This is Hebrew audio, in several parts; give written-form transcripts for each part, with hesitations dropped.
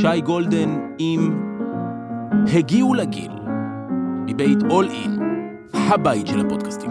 שי גולדן עם הגיעו לגיל, מבית אול אין, הבית של הפודקאסטים.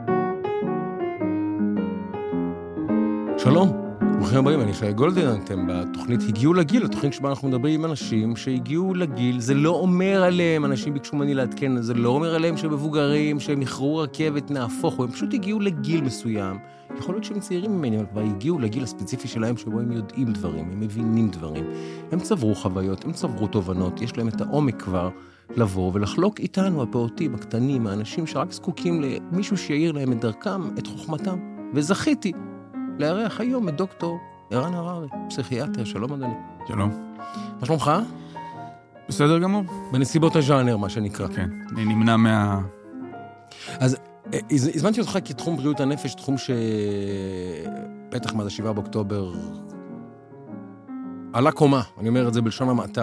שלום, ברוכים הבאים, אני שי גולדן, אתם בתוכנית הגיעו לגיל, התוכנית שבה אנחנו מדברים עם אנשים שהגיעו לגיל, זה לא אומר עליהם, אנשים ביקשו ממני לעדכן, זה לא אומר עליהם שמבוגרים, שהם יכרו רכבת, נהפוך, הם פשוט הגיעו לגיל מסוים, יכול להיות שהם צעירים ממני, אבל כבר הגיעו לגיל הספציפי שלהם, שבו הם יודעים דברים, הם מבינים דברים, הם צברו חוויות, הם צברו תובנות, יש להם את העומק כבר לבוא ולחלוק איתנו, הפעוטים, הקטנים, האנשים שרק זקוקים למישהו שיעיר להם את דרכם, את חוכמתם, וזכיתי לארח היום את דוקטור ערן הררי, פסיכיאטר. שלום אדוני. שלום. מה שלומך? בסדר גמור. בנסיבות הז'אנר, מה שנקרא. כן, אני נמנע מה... אז הזמנתי אותך כי תחום בריאות הנפש, תחום שבטח מאז 7 באוקטובר עלה קומה, אני אומר את זה בלשון המעטה,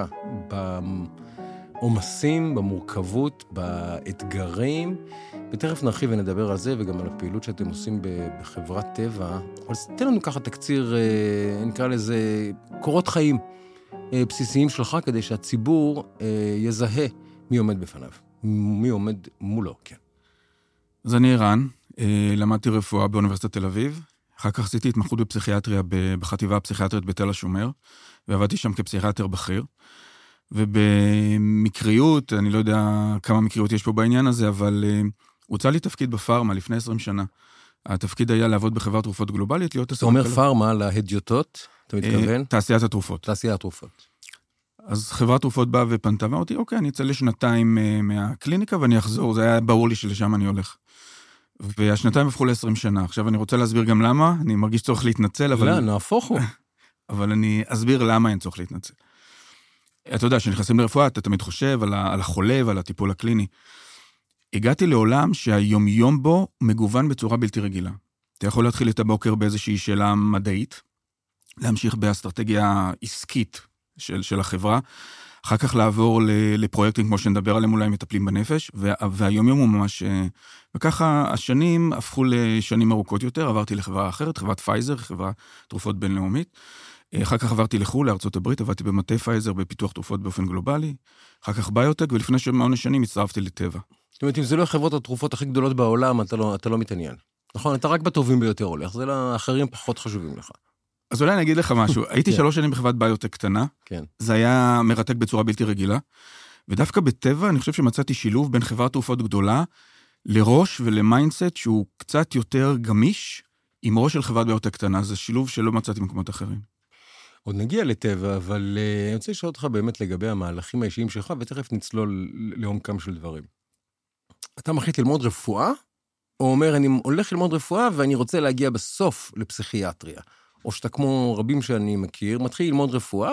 בעומסים, במורכבות, באתגרים, ותכף נרחיב ונדבר על זה, וגם על הפעילות שאתם עושים בחברת טבע. אבל תן לנו ככה תקציר, נקרא לזה, קורות חיים בסיסיים שלך, כדי שהציבור יזהה מי עומד בפניו, מי עומד מולו, כן. אז אני ערן, למדתי רפואה באוניברסיטת תל אביב, אחר כך עשיתי התמחות בפסיכיאטריה בחטיבה הפסיכיאטרית בתל השומר, ועבדתי שם כפסיכיאטר בכיר, ובמקריות, אני לא יודע כמה מקריות יש פה בעניין הזה, אבל הוצא לי תפקיד בפארמה לפני 20 שנה. התפקיד היה לעבוד בחברת תרופות גלובלית, להיות... אתה אומר פארמה להדיוטות, אתה מתכוון? תעשיית התרופות. תעשיית התרופות. אז חברת תרופות באה ופנתה, ואמרתי, אוקיי, אני אצא לשנתיים מהקליניקה ואני אחזור, זה היה ברור לי שלשם אני הולך. והשנתיים הפכו ל-20 שנה. עכשיו אני רוצה להסביר גם למה, אני מרגיש צורך להתנצל, אבל... לא, נהפוך הוא. אבל אני אסביר למה אין צורך להתנצל. אתה יודע, כשנכנסים לרפואה, אתה תמיד חושב על החולה ועל הטיפול הקליני. הגעתי לעולם שהיום בו מגוון בצורה בלתי רגילה. אתה יכול להתחיל את הבוקר באיזושהי שאלה מדעית, להמשיך באסטרטגיה עסקית של החברה, אחר כך לעבור לפרויקטים כמו שנדבר עליהם, אולי מטפלים בנפש, והיום הוא ממש... וככה השנים הפכו לשנים ארוכות יותר, עברתי לחברה אחרת, חברת פייזר, חברה תרופות בינלאומית, אחר כך עברתי לחו"ל, לארצות הברית, עבדתי במטה פייזר בפיתוח תרופות באופן גלובלי, אחר כך ביוטק, ולפני 8 שנים הצטרפתי לטבע. זאת אומרת, אם זה לא חברות התרופות הכי גדולות בעולם, אתה לא מתעניין. נכון, אתה רק בטובים ביותר הולך, זה לאחרים פחות חשובים לך. אז אולי אני אגיד לך משהו, הייתי 3 שנים בחברת ביוטק קטנה, זה היה מרתק בצורה בלתי רגילה, ודווקא בטבע אני חושב שמצאתי שילוב בין חברת תרופות גדולה, לראש ולמיינדסט שהוא קצת יותר גמיש, עם ראש של חברת ביוטק קטנה, זה שילוב שלא מצאתי במקומות אחרים. עוד נגיע לטבע, אבל אני רוצה לשאול אותך באמת לגבי המהלכים האישיים שלך, ותכף נצלול לעומקם של דברים. אתה מחליט ללמוד רפואה, או אומר, אני הולך ללמוד רפואה, ואני רוצה להגיע בסוף לפסיכיאטריה. או שאתה כמו רבים שאני מכיר, מתחיל ללמוד רפואה,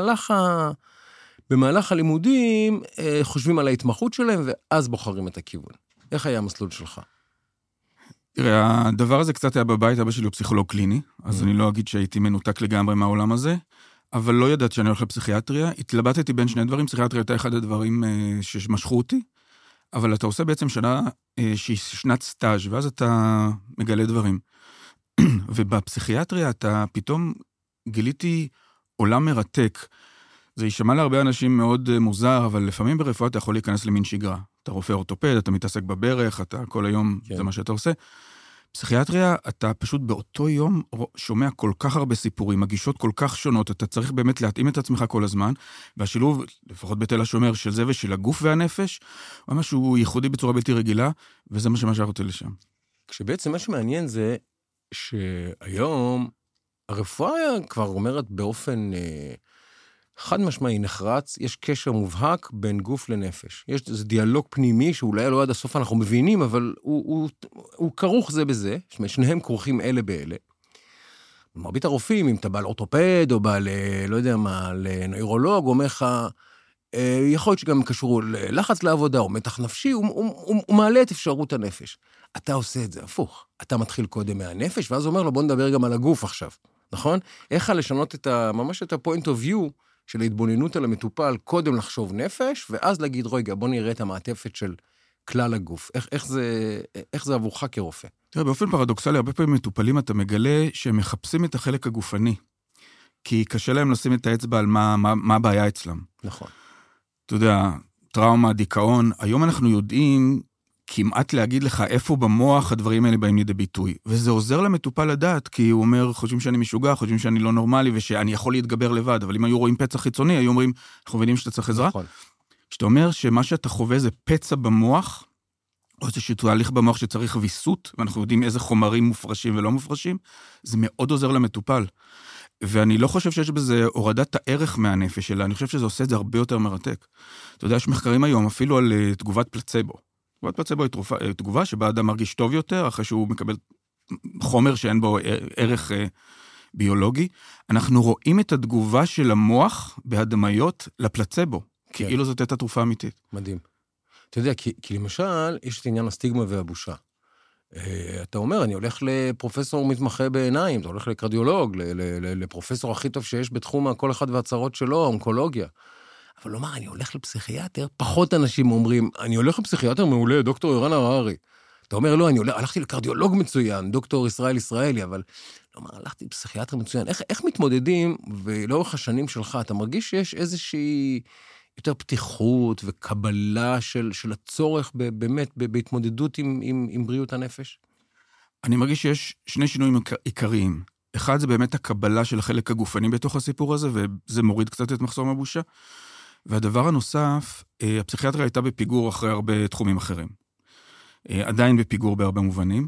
במהלך הלימודים חושבים על ההתמחות שלהם, ואז בוחרים את הכיוון. איך היה המסלול שלך? תראה, הדבר הזה קצת היה בבית, אבא שלי הוא פסיכולוג קליני, אז אני לא אגיד שהייתי מנותק לגמרי מהעולם הזה, אבל לא ידעת שאני הולך לפסיכיאטריה, התלבטתי בין שני דברים, פסיכיאטריה הייתה אחד הדברים שמשכו אותי, אבל אתה עושה בעצם שנה שהיא שנת סטאז' ואז אתה מגלה דברים. ובפסיכיאטריה אתה פתאום גיליתי עולם מרתק. זה יישמע להרבה אנשים מאוד מוזר, אבל לפעמים ברפואה אתה יכול להיכנס למין שגרה. אתה רופא אורתופד, אתה מתעסק בברך, אתה כל היום, זה מה שאתה עושה. פסיכיאטריה, אתה פשוט באותו יום שומע כל כך הרבה סיפורים, הגישות כל כך שונות, אתה צריך באמת להתאים את עצמך כל הזמן, והשילוב, לפחות בתל השומר, של זה ושל הגוף והנפש, הוא משהו ייחודי בצורה בלתי רגילה, וזה מה שמשך אותי לשם. כשבעצם מה שמעניין זה שהיום הרפואה כבר אומרת באופן חד משמעי נחרץ, יש קשר מובהק בין גוף לנפש. יש איזה דיאלוג פנימי שאולי לא עד הסוף אנחנו מבינים, אבל הוא כרוך זה בזה, שניהם כרוכים אלה באלה. מרבית הרופאים, אם אתה בעל אורתופד או בעל, לא יודע מה, לנוירולוג, אומר לך, יכול להיות שגם קשור ללחץ לעבודה או מתח נפשי, הוא מעלה את אפשרות הנפש. אתה עושה את זה הפוך. אתה מתחיל קודם מהנפש, ואז אומר לו, בוא נדבר גם על הגוף עכשיו. נכון? איך לשנות ממש את ה-point of view של ההתבוננות על המטופל, קודם לחשוב נפש, ואז להגיד, רגע, בוא נראה את המעטפת של כלל הגוף. איך זה עבורך כרופא? תראה, באופן פרדוקסלי, הרבה פעמים מטופלים אתה מגלה שהם מחפשים את החלק הגופני. כי קשה להם לשים את האצבע על מה הבעיה אצלם. נכון. אתה יודע, טראומה, דיכאון, היום אנחנו יודעים כמעט להגיד לך איפה במוח הדברים האלה באים לידי ביטוי. וזה עוזר למטופל לדעת, כי הוא אומר, חושבים שאני משוגע, חושבים שאני לא נורמלי, ושאני יכול להתגבר לבד. אבל אם היו רואים פצע חיצוני, היו אומרים, אנחנו מבינים שאתה צריך עזרה. נכון. כשאתה אומר שמה שאתה חווה זה פצע במוח, או איזשהו תהליך במוח שצריך ויסות, ואנחנו יודעים איזה חומרים מופרשים ולא מופרשים, זה מאוד עוזר למטופל. ואני לא חושב שיש בזה הורדת הערך מהנפש שלה, אני חושב שזה עושה את זה הרבה יותר מרתק. אתה יודע, יש מחקרים היום אפילו על תגובת פלצבו. תגובת פלצבו היא תגובה שבה אדם מרגיש טוב יותר, אחרי שהוא מקבל חומר שאין בו ערך ביולוגי. אנחנו רואים את התגובה של המוח בהדמיות לפלצבו, כן. כאילו זאת הייתה תרופה אמיתית. מדהים. אתה יודע, כי למשל, יש את עניין הסטיגמה והבושה. אתה אומר, אני הולך לפרופסור מתמחה בעיניים, אתה הולך לקרדיולוג, לפרופסור הכי טוב שיש בתחום כל אחד והצרות שלו, אונקולוגיה. אבל לומר, אני הולך לפסיכיאטר, פחות אנשים אומרים, אני הולך לפסיכיאטר מעולה, דוקטור ערן הררי. אתה אומר, לא, הלכתי לקרדיולוג מצוין, דוקטור ישראל ישראלי, אבל לומר, הלכתי לפסיכיאטר מצוין. איך מתמודדים, ולאורך השנים שלך, אתה מרגיש שיש איזושהי יותר פתיחות וקבלה של הצורך באמת בהתמודדות עם בריאות הנפש? אני מרגיש שיש שני שינויים עיקריים. אחד זה באמת הקבלה של החלק הגופני בתוך הסיפור הזה, וזה מוריד קצת את מחסום הבושה. והדבר הנוסף, הפסיכיאטריה הייתה בפיגור אחרי הרבה תחומים אחרים. עדיין בפיגור בהרבה מובנים.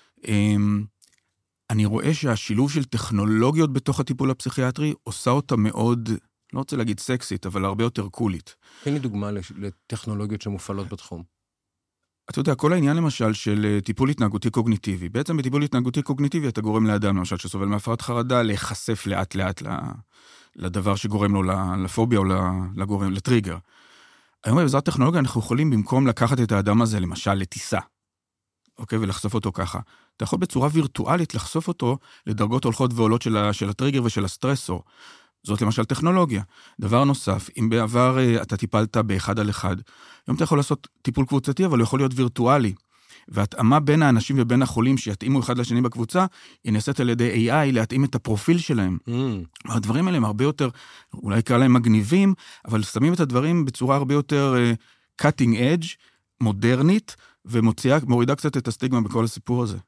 אני רואה שהשילוב של טכנולוגיות בתוך הטיפול הפסיכיאטרי עושה אותה מאוד, לא רוצה להגיד סקסית, אבל הרבה יותר קולית. תן לי דוגמה לטכנולוגיות שמופעלות בתחום. אתה יודע, כל העניין למשל של טיפול התנהגותי קוגניטיבי, בעצם בטיפול התנהגותי קוגניטיבי אתה גורם לאדם, למשל שסובל מהפרעת חרדה, להיחשף לאט לאט לדבר שגורם לו לפוביה או לגורם, לטריגר. היום בעזרת טכנולוגיה אנחנו יכולים במקום לקחת את האדם הזה, למשל לטיסה, אוקיי, ולחשוף אותו ככה. אתה יכול בצורה וירטואלית לחשוף אותו לדרגות הולכות ועולות של הטריגר ושל הסטרסור. זאת למשל טכנולוגיה. דבר נוסף, אם בעבר אתה טיפלת באחד על אחד, היום אתה יכול לעשות טיפול קבוצתי, אבל הוא יכול להיות וירטואלי. והתאמה בין האנשים ובין החולים שיתאימו אחד לשני בקבוצה, היא נעשית על ידי AI להתאים את הפרופיל שלהם. הדברים האלה הם הרבה יותר, אולי קרא להם מגניבים, אבל שמים את הדברים בצורה הרבה יותר cutting edge, מודרנית, ומורידה קצת את הסטיגמה בכל הסיפור הזה.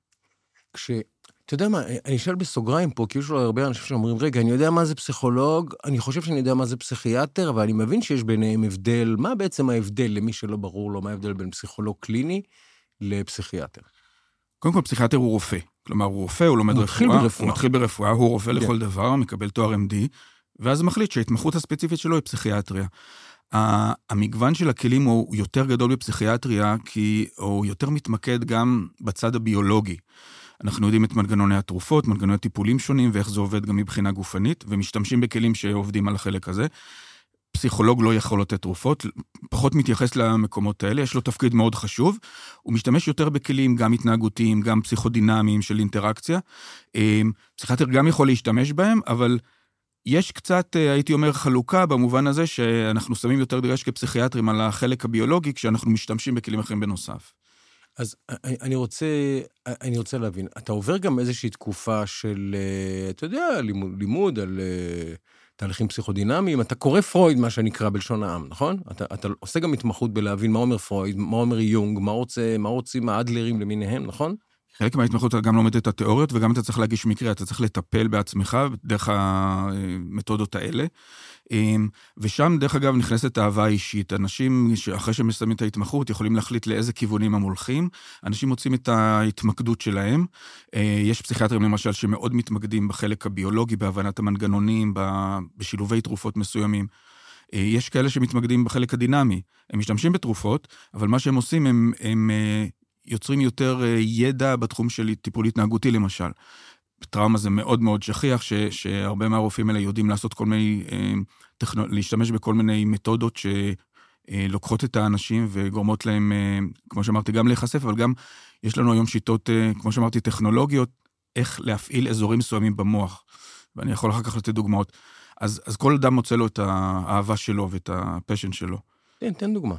אתה יודע מה, אני אשאל בסוגריים פה, כי יש לו הרבה אנשים שאומרים, רגע, אני יודע מה זה פסיכולוג, אני חושב שאני יודע מה זה פסיכיאטר, אבל אני מבין שיש ביניהם הבדל. מה בעצם ההבדל למי שלא ברור לו, מה ההבדל בין פסיכולוג קליני לפסיכיאטר? קודם כל, פסיכיאטר הוא רופא. כלומר, הוא רופא, הוא לומד רפואה, הוא מתחיל ברפואה, הוא רופא לכל דבר, מקבל תואר MD, ואז מחליט שההתמחות הספציפית שלו היא פסיכיאטריה. המגוון של הכלים הוא יותר גדול בפסיכיאטריה, כי הוא יותר מתמקד גם בצד הביולוגי. אנחנו יודעים את מנגנוני התרופות, מנגנוני טיפולים שונים, ואיך זה עובד גם מבחינה גופנית, ומשתמשים בכלים שעובדים על החלק הזה. פסיכולוג לא יכול לתת תרופות, פחות מתייחס למקומות האלה, יש לו תפקיד מאוד חשוב, הוא משתמש יותר בכלים גם התנהגותיים, גם פסיכודינמיים של אינטראקציה. פסיכיאטר גם יכול להשתמש בהם, אבל יש קצת, הייתי אומר, חלוקה במובן הזה, שאנחנו שמים יותר דגש כפסיכיאטרים על החלק הביולוגי, כשאנחנו משתמשים בכלים אחרים בנוסף. אז אני רוצה להבין, אתה עובר גם איזושהי תקופה של, אתה יודע, לימוד על תהליכים פסיכודינמיים, אתה קורא פרויד, מה שנקרא בלשון העם, נכון? אתה עושה גם התמחות בלהבין מה אומר פרויד, מה אומר יונג, מה רוצים האדלרים למיניהם, נכון? חלק מההתמחות אתה גם לומד את התיאוריות, וגם אתה צריך להגיש מקרה, אתה צריך לטפל בעצמך דרך המתודות האלה. ושם, דרך אגב, נכנסת האהבה האישית. אנשים שאחרי שהם מסיימים את ההתמחות, יכולים להחליט לאיזה כיוונים הם הולכים. אנשים מוצאים את ההתמקדות שלהם. יש פסיכיאטרים, למשל, שמאוד מתמקדים בחלק הביולוגי, בהבנת המנגנונים, בשילובי תרופות מסוימים. יש כאלה שמתמקדים בחלק הדינמי. הם משתמשים בתרופות, אבל מה שהם עושים, הם יוצרים יותר ידע בתחום של טיפול התנהגותי, למשל. בטראומה זה מאוד מאוד שכיח, שהרבה מהרופאים האלה יודעים לעשות כל מיני, להשתמש בכל מיני מתודות שלוקחות את האנשים וגורמות להם, כמו שאמרתי, גם להיחשף, אבל גם יש לנו היום שיטות, כמו שאמרתי, טכנולוגיות, איך להפעיל אזורים מסוימים במוח. ואני יכול אחר כך לתת דוגמאות. אז כל אדם מוצא לו את האהבה שלו ואת הפשן שלו. תן דוגמה.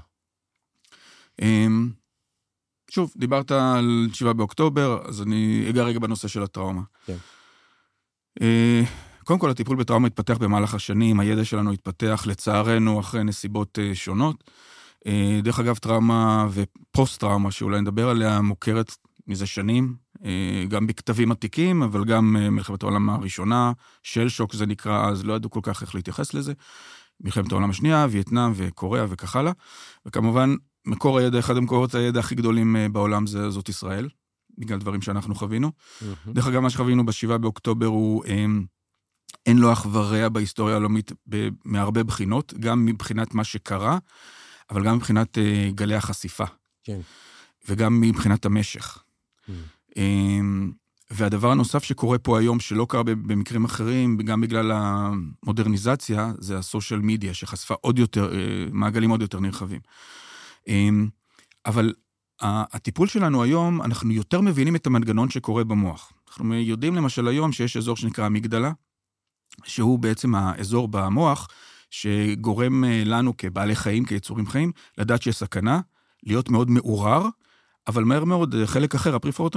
שוב, דיברת על 7 באוקטובר, אז אני אגע רגע בנושא של הטראומה. כן. קודם כל, הטיפול בטראומה התפתח במהלך השנים, הידע שלנו התפתח לצערנו אחרי נסיבות שונות. דרך אגב, טראומה ופוסט-טראומה, שאולי נדבר עליה, מוכרת מזה שנים, גם בכתבים עתיקים, אבל גם מלחמת העולם הראשונה, של שוק זה נקרא, אז לא ידעו כל כך איך להתייחס לזה. מלחמת העולם השנייה, וייטנאם וקוריאה וכך הלאה. וכמובן, מקור הידע, אחד המקורות הידע הכי גדולים בעולם זאת ישראל, בגלל דברים שאנחנו חווינו. דרך אגב, מה שחווינו ב7 באוקטובר הוא, אין לו אח ורע בהיסטוריה הלאומית מהרבה בחינות, גם מבחינת מה שקרה, אבל גם מבחינת גלי החשיפה. כן. וגם מבחינת המשך. והדבר הנוסף שקורה פה היום, שלא קרה במקרים אחרים, גם בגלל המודרניזציה, זה הסושיאל מדיה, שחשפה עוד יותר, מעגלים עוד יותר נרחבים. אבל הטיפול שלנו היום, אנחנו יותר מבינים את המנגנון שקורה במוח. אנחנו יודעים למשל היום שיש אזור שנקרא אמיגדלה, שהוא בעצם האזור במוח, שגורם לנו כבעלי חיים, כיצורים חיים, לדעת שיש סכנה, להיות מאוד מעורר, אבל מהר מאוד, חלק אחר,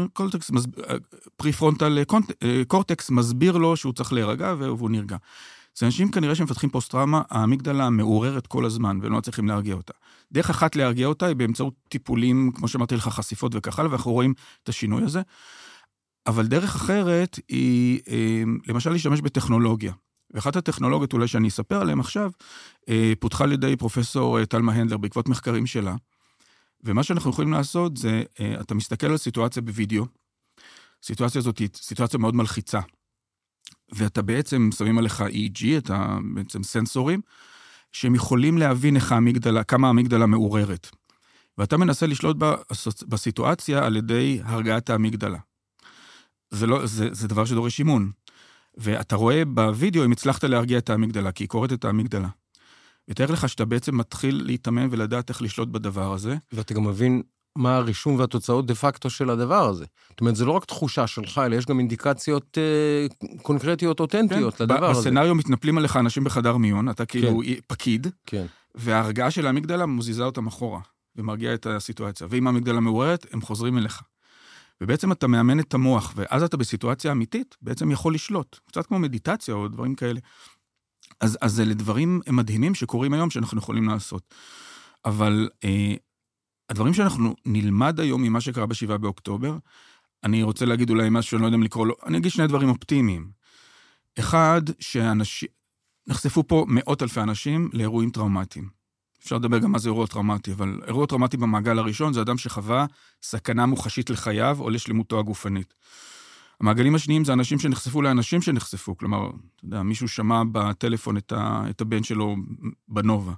הפריפרונטל קורטקס מסביר לו שהוא צריך להירגע, והוא נרגע. זה אנשים כנראה שמפתחים פוסט-טראומה, האמיגדלה מעוררת כל הזמן, ולא צריכים להרגיע אותה. דרך אחת להרגיע אותה היא באמצעות טיפולים, כמו שאמרתי לך, חשיפות וכך הלאה, ואנחנו רואים את השינוי הזה. אבל דרך אחרת היא, למשל, להשתמש בטכנולוגיה. ואחת הטכנולוגיות אולי שאני אספר עליהן עכשיו, פותחה על ידי פרופסור תלמה הנדלר בעקבות מחקרים שלה, ומה שאנחנו יכולים לעשות זה, אתה מסתכל על סיטואציה בווידאו, סיטואציה הזאת היא סיטואציה מאוד מלחיצה, ואתה בעצם שמים עליך EEG, אתה בעצם סנסורים, שהם יכולים להבין כמה האמיגדלה מעוררת. ואתה מנסה לשלוט בסיטואציה על ידי הרגעת האמיגדלה. זה דבר שדורש אימון. ואתה רואה בווידאו אם הצלחת להרגיע את האמיגדלה, כי היא קוראת את האמיגדלה. ותאר לך שאתה בעצם מתחיל להתאמן ולדעת איך לשלוט בדבר הזה. ואתה גם מבין מה הרישום והתוצאות דה פקטו של הדבר הזה. זאת אומרת, זה לא רק תחושה שלך, אלא יש גם אינדיקציות קונקרטיות, אותנטיות לדבר הזה. בסצנריו מתנפלים עליך אנשים בחדר מיון, אתה כאילו פקיד, כן. וההרגעה של האמיגדלה מוזיזה אותם אחורה, ומרגיעה את הסיטואציה. ואם האמיגדלה מעוררת, הם חוזרים אליך. ובעצם אתה מאמן את המוח, ואז אתה בסיטואציה אמיתית, בעצם יכול לשלוט. קצת כמו מדיטציה או דברים כאלה. אז אלה דברים מדהימים שקורים היום שאנחנו יכולים לעשות. אבל הדברים שאנחנו נלמד היום ממה שקרה ב7 באוקטובר, אני רוצה להגיד אולי משהו שאני לא יודע אם לקרוא לו, אני אגיד שני דברים אופטימיים. אחד, נחשפו פה מאות אלפי אנשים לאירועים טראומטיים. אפשר לדבר גם מה זה אירוע טראומטי, אבל אירוע טראומטי במעגל הראשון זה אדם שחווה סכנה מוחשית לחייו או לשלמותו הגופנית. המעגלים השניים זה אנשים שנחשפו לאנשים שנחשפו, כלומר, אתה יודע, מישהו שמע בטלפון את הבן שלו בנובה.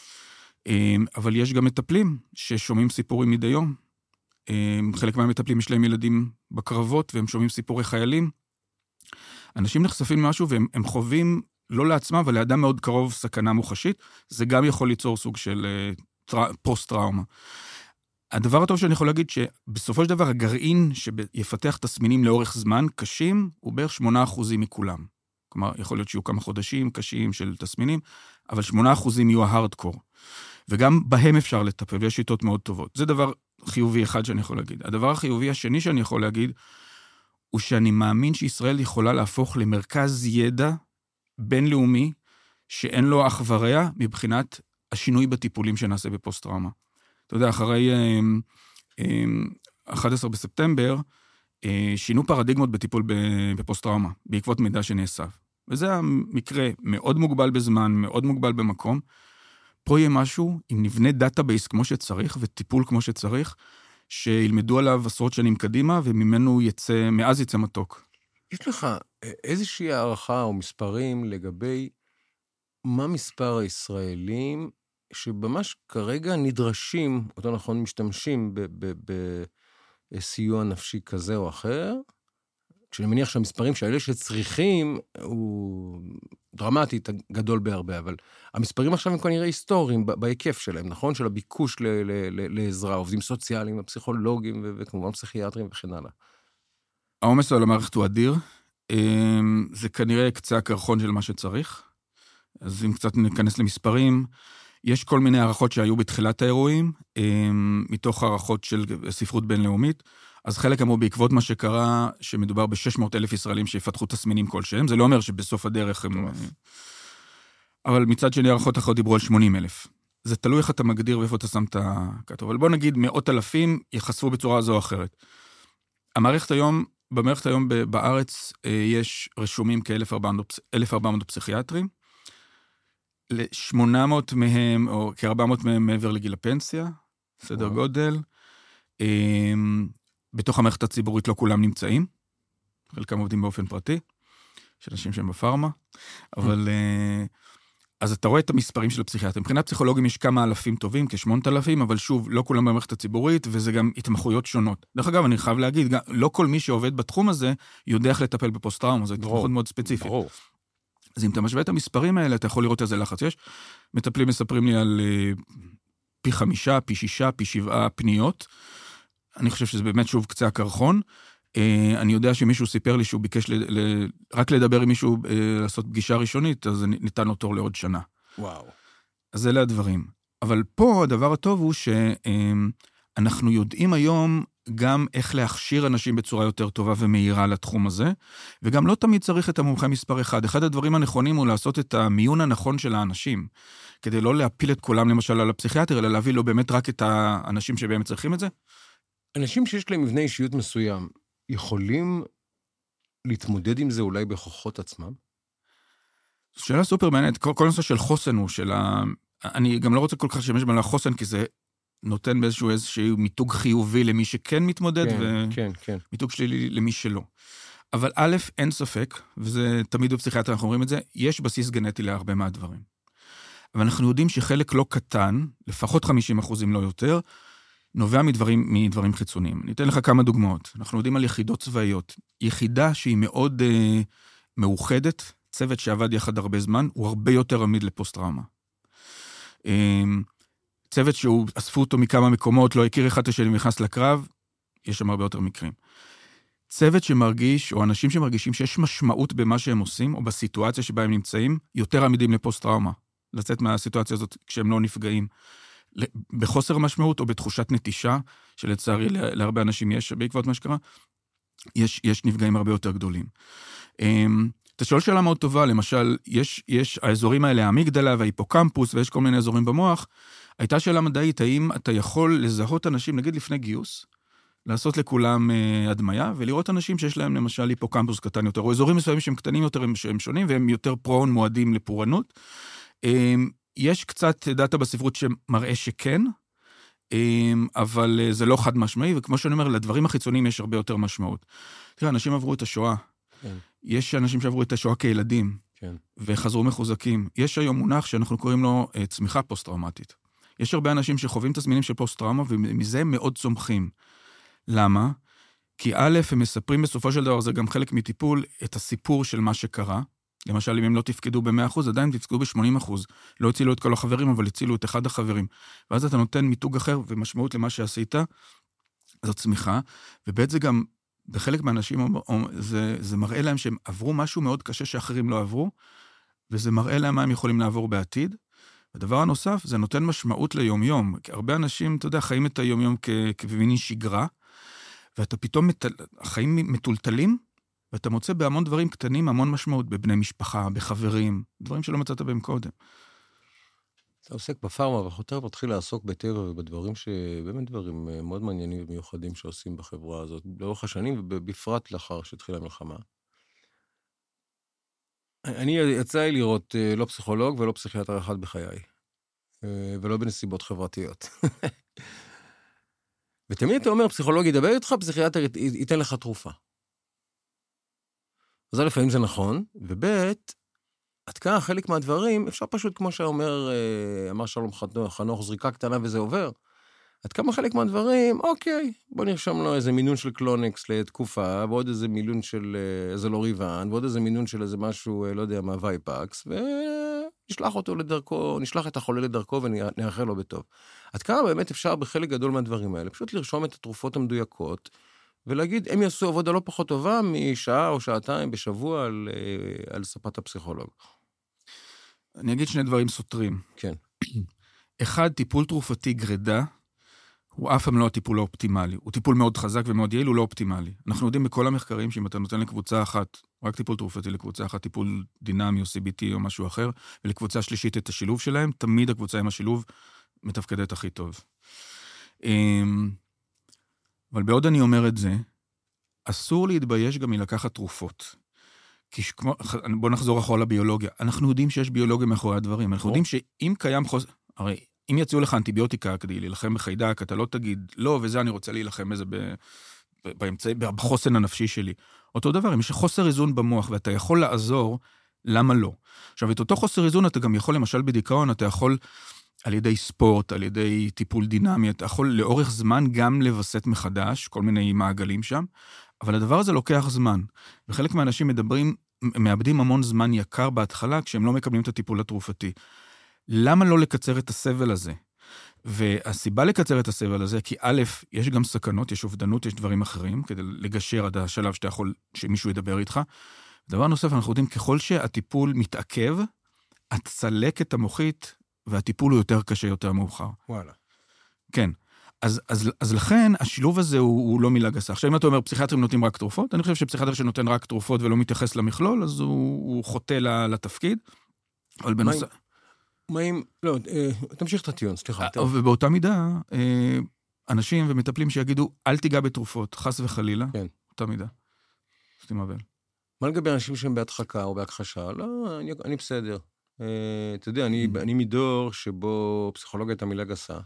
אבל יש גם מטפלים ששומעים סיפורים מדי יום. חלק מהמטפלים יש להם ילדים בקרבות, והם שומעים סיפורי חיילים. אנשים נחשפים למשהו, והם חווים לא לעצמם, אבל לאדם מאוד קרוב סכנה מוחשית. זה גם יכול ליצור סוג של פוסט-טראומה. הדבר הטוב שאני יכול להגיד, שבסופו של דבר הגרעין שיפתח תסמינים לאורך זמן קשים, הוא בערך 8% מכולם. כלומר, יכול להיות שיהיו כמה חודשים קשים של תסמינים, אבל 8% יהיו ההארדקור. וגם בהם אפשר לטפל, ויש שיטות מאוד טובות. זה דבר חיובי אחד שאני יכול להגיד. הדבר החיובי השני שאני יכול להגיד, הוא שאני מאמין שישראל יכולה להפוך למרכז ידע בינלאומי, שאין לו אח ורע, מבחינת השינוי בטיפולים שנעשה בפוסט-טראומה. אתה יודע, אחרי 11 בספטמבר, שינו פרדיגמות בטיפול בפוסט-טראומה, בעקבות מידע שנאסף. וזה המקרה מאוד מוגבל בזמן, מאוד מוגבל במקום. פה יהיה משהו, אם נבנה דאטאבייס כמו שצריך, וטיפול כמו שצריך, שילמדו עליו עשרות שנים קדימה, וממנו מאז יצא מתוק. יש לך איזושהי הערכה או מספרים לגבי מה מספר הישראלים שממש כרגע נדרשים, אותו נכון, משתמשים בסיוע נפשי כזה או אחר, כשאני מניח שהמספרים שהאלה שצריכים הוא דרמטית גדול בהרבה, אבל המספרים עכשיו הם כנראה היסטוריים בהיקף שלהם, נכון? של הביקוש לעזרה, עובדים סוציאליים, פסיכולוגים וכמובן פסיכיאטרים וכן הלאה. העומס על המערכת הוא אדיר, זה כנראה קצה הקרחון של מה שצריך, אז אם קצת ניכנס למספרים, יש כל מיני הערכות שהיו בתחילת האירועים, מתוך הערכות של ספרות בינלאומית, אז חלק אמרו בעקבות מה שקרה, שמדובר ב-600,000 ישראלים שיפתחו תסמינים כלשהם, זה לא אומר שבסוף הדרך הם... אבל מצד שני, הערכות אחרות דיברו על 80,000. זה תלוי איך אתה מגדיר ואיפה אתה שם את הכתוב. אבל בוא נגיד, 100,000 יחשפו בצורה זו או אחרת. במערכת היום בארץ יש רשומים כ-1,400 פסיכיאטרים, ל-800 מהם, או כ-400 מהם מעבר לגיל הפנסיה, סדר גודל. בתוך המערכת הציבורית לא כולם נמצאים, חלקם עובדים באופן פרטי, יש אנשים שהם בפארמה, אבל... אז אתה רואה את המספרים של הפסיכיאטרים. מבחינת פסיכולוגים יש כמה אלפים טובים, כ8,000, אבל שוב, לא כולם במערכת הציבורית, וזה גם התמחויות שונות. דרך אגב, אני חייב להגיד, לא כל מי שעובד בתחום הזה, יודע איך לטפל בפוסט-טראומה, זה התמחות מאוד ספציפית. ברור. אז אם אתה משווה את המספרים האלה, אתה יכול לראות איזה לחץ יש. מטפלים מספרים לי על פי 5, פי 6, פי 7 פניות. אני חושב שזה באמת שוב קצה הקרחון. אני יודע שמישהו סיפר לי שהוא ביקש רק לדבר עם מישהו, לעשות פגישה ראשונית, אז ניתן לו תור לעוד שנה. וואו. אז אלה הדברים. אבל פה הדבר הטוב הוא שאנחנו יודעים היום גם איך להכשיר אנשים בצורה יותר טובה ומהירה לתחום הזה, וגם לא תמיד צריך את המומחה מספר אחד. אחד הדברים הנכונים הוא לעשות את המיון הנכון של האנשים, כדי לא להפיל את כולם למשל על הפסיכיאטר, אלא להביא לו באמת רק את האנשים שבאמת צריכים את זה. אנשים שיש להם מבנה אישיות מסוים, יכולים להתמודד עם זה אולי בכוחות עצמם? זו שאלה סופר מעניינת. כל נושא של חוסן הוא אני גם לא רוצה כל כך לשמש במילה חוסן, כי זה נותן באיזשהו מיתוג חיובי למי שכן מתמודד, ומיתוג שלילי למי שלא. אבל א', אין ספק, וזה תמיד בפסיכיאטריה אנחנו אומרים את זה, יש בסיס גנטי להרבה מהדברים. אבל אנחנו יודעים שחלק לא קטן, לפחות 50% אם לא יותר, נובע מדברים חיצוניים. אני אתן לך כמה דוגמאות. אנחנו יודעים על יחידות צבאיות. יחידה שהיא מאוד מאוחדת, צוות שעבד יחד הרבה זמן, הוא הרבה יותר עמיד לפוסט-טראומה. צוות שהוא אספו אותו מכמה מקומות, לא הכיר אחד את השני ונכנס לקרב, יש שם הרבה יותר מקרים. צוות שמרגיש, או אנשים שמרגישים שיש משמעות במה שהם עושים, או בסיטואציה שבה הם נמצאים, יותר עמידים לפוסט-טראומה. לצאת מהסיטואציה הזאת כשהם לא נפגעים. בחוסר משמעות או בתחושת נטישה, שלצערי להרבה אנשים יש, בעקבות מה שקרה, יש נפגעים הרבה יותר גדולים. אתה שואל שאלה מאוד טובה, למשל, יש האזורים האלה, האמיגדלה וההיפוקמפוס, ויש כל מיני אזורים במוח, הייתה שאלה מדעית, האם אתה יכול לזהות אנשים, נגיד לפני גיוס, לעשות לכולם הדמיה, ולראות אנשים שיש להם למשל היפוקמפוס קטן יותר, או אזורים מסוימים שהם קטנים יותר, שהם שונים, והם יותר פרון מועדים לפורענות. יש קצת דאטה בספרות שמראה שכן, אבל זה לא חד משמעי, וכמו שאני אומר, לדברים החיצוניים יש הרבה יותר משמעות. תראה, אנשים עברו את השואה. כן. יש אנשים שעברו את השואה כילדים, כן. וחזרו מחוזקים. יש היום מונח שאנחנו קוראים לו צמיחה פוסט-טראומטית. יש הרבה אנשים שחווים תסמינים של פוסט-טראומה, ומזה הם מאוד צומחים. למה? כי א', הם מספרים בסופו של דבר, זה גם חלק מטיפול, את הסיפור של מה שקרה. למשל, אם הם לא תפקדו ב-100%, עדיין תפקדו ב-80%. לא הצילו את כל החברים, אבל הצילו את אחד החברים. ואז אתה נותן מיתוג אחר ומשמעות למה שעשית, זאת צמיחה, ובעת זה גם, בחלק מהאנשים, זה מראה להם שהם עברו משהו מאוד קשה שאחרים לא עברו, וזה מראה להם מה הם יכולים לעבור בעתיד. הדבר הנוסף, זה נותן משמעות ליום-יום. כי הרבה אנשים, אתה יודע, חיים את היום-יום כבמיני שגרה, ואתה פתאום, החיים מטולטלים, ואתה מוצא בהמון דברים קטנים, המון משמעות בבני משפחה, בחברים, דברים שלא מצאת בהם קודם. אתה עוסק בפארמה, ואחותר מתחיל לעסוק בטבע ובדברים שבאמת דברים מאוד מעניינים ומיוחדים שעושים בחברה הזאת, לאורך השנים, ובפרט לאחר שהתחילה המלחמה. אני יצא לי לראות לא פסיכולוג ולא פסיכיאטר אחד בחיי, ולא בנסיבות חברתיות. ותמיד אתה אומר, פסיכולוג ידבר איתך, פסיכיאטר ייתן לך תרופה. אז לפעמים זה נכון, ובית, עד כאן חלק מהדברים, אפשר פשוט, כמו אמר שלום חנוך, זריקה קטנה וזה עובר. עד כמה חלק מהדברים, אוקיי, בוא נרשם לו איזה מינון של קלונקס לתקופה, ועוד איזה מילון של איזה לוריבן, ועוד איזה מינון של איזה משהו, לא יודע מה, וייפקס, ונשלח אותו לדרכו, נשלח את החולה לדרכו ונאחר לו בטוב. עד כמה באמת אפשר בחלק גדול מהדברים האלה, פשוט לרשום את התרופות המדויקות, ולהגיד, הם יעשו עבודה לא פחות טובה משעה או שעתיים בשבוע על ספת הפסיכולוג. אני אגיד שני דברים סותרים. כן. אחד, טיפול תרופתי גרידה, הוא אף פעם לא הטיפול האופטימלי. הוא טיפול מאוד חזק ומאוד יעיל, הוא לא אופטימלי. אנחנו יודעים בכל המחקרים שאם אתה נותן לקבוצה אחת, רק טיפול תרופתי לקבוצה אחת, טיפול דינמי או CBT או משהו אחר, ולקבוצה שלישית את השילוב שלהם, תמיד הקבוצה עם השילוב מתפקדת הכי טוב. אבל בעוד אני אומר את זה, אסור להתבייש גם מלקחת תרופות. בוא נחזור אחורה לביולוגיה. אנחנו יודעים שיש ביולוגיה מאחורי הדברים. אנחנו יודעים שאם קיים חוסר, הרי אם יציעו לך אנטיביוטיקה כדי להילחם בחיידק, אתה לא תגיד, לא, וזה אני רוצה להילחם איזה בחוסן הנפשי שלי. אותו דבר, אם יש חוסר איזון במוח ואתה יכול לעזור, למה לא? עכשיו, את אותו חוסר איזון אתה גם יכול, למשל בדיכאון, אתה יכול על ידי ספורט, על ידי טיפול דינמי, אתה יכול לאורך זמן גם לבסט מחדש, כל מיני מעגלים שם, אבל הדבר הזה לוקח זמן. וחלק מהאנשים מאבדים המון זמן יקר בהתחלה, כשהם לא מקבלים את הטיפול התרופתי. למה לא לקצר את הסבל הזה? והסיבה לקצר את הסבל הזה, כי א', יש גם סכנות, יש אובדנות, יש דברים אחרים, כדי לגשר עד השלב שאתה יכול, שמישהו ידבר איתך. דבר נוסף, אנחנו יודעים, ככל שהטיפול מתעכב, הצלקת המוחית, והטיפול הוא יותר קשה, יותר מאוחר. וואלה. כן. אז לכן, השילוב הזה הוא לא מילה גסה. עכשיו, אם אתה אומר, פסיכיאטרים נותנים רק תרופות, אני חושב שפסיכיאטר שנותן רק תרופות ולא מתייחס למכלול, אז הוא חוטא לתפקיד. אבל בנוסף... לא, תמשיך את הטיעון, סליחה. ובאותה מידה, אנשים ומטפלים שיגידו, אל תיגע בתרופות, חס וחלילה, אותה מידה. סתימה בל. מה לגבי אנשים שהם בהדחקה או בהכחשה? לא, אני בסדר. אתה יודע, אני מדור שבו פסיכולוגיה הייתה מילה גסה,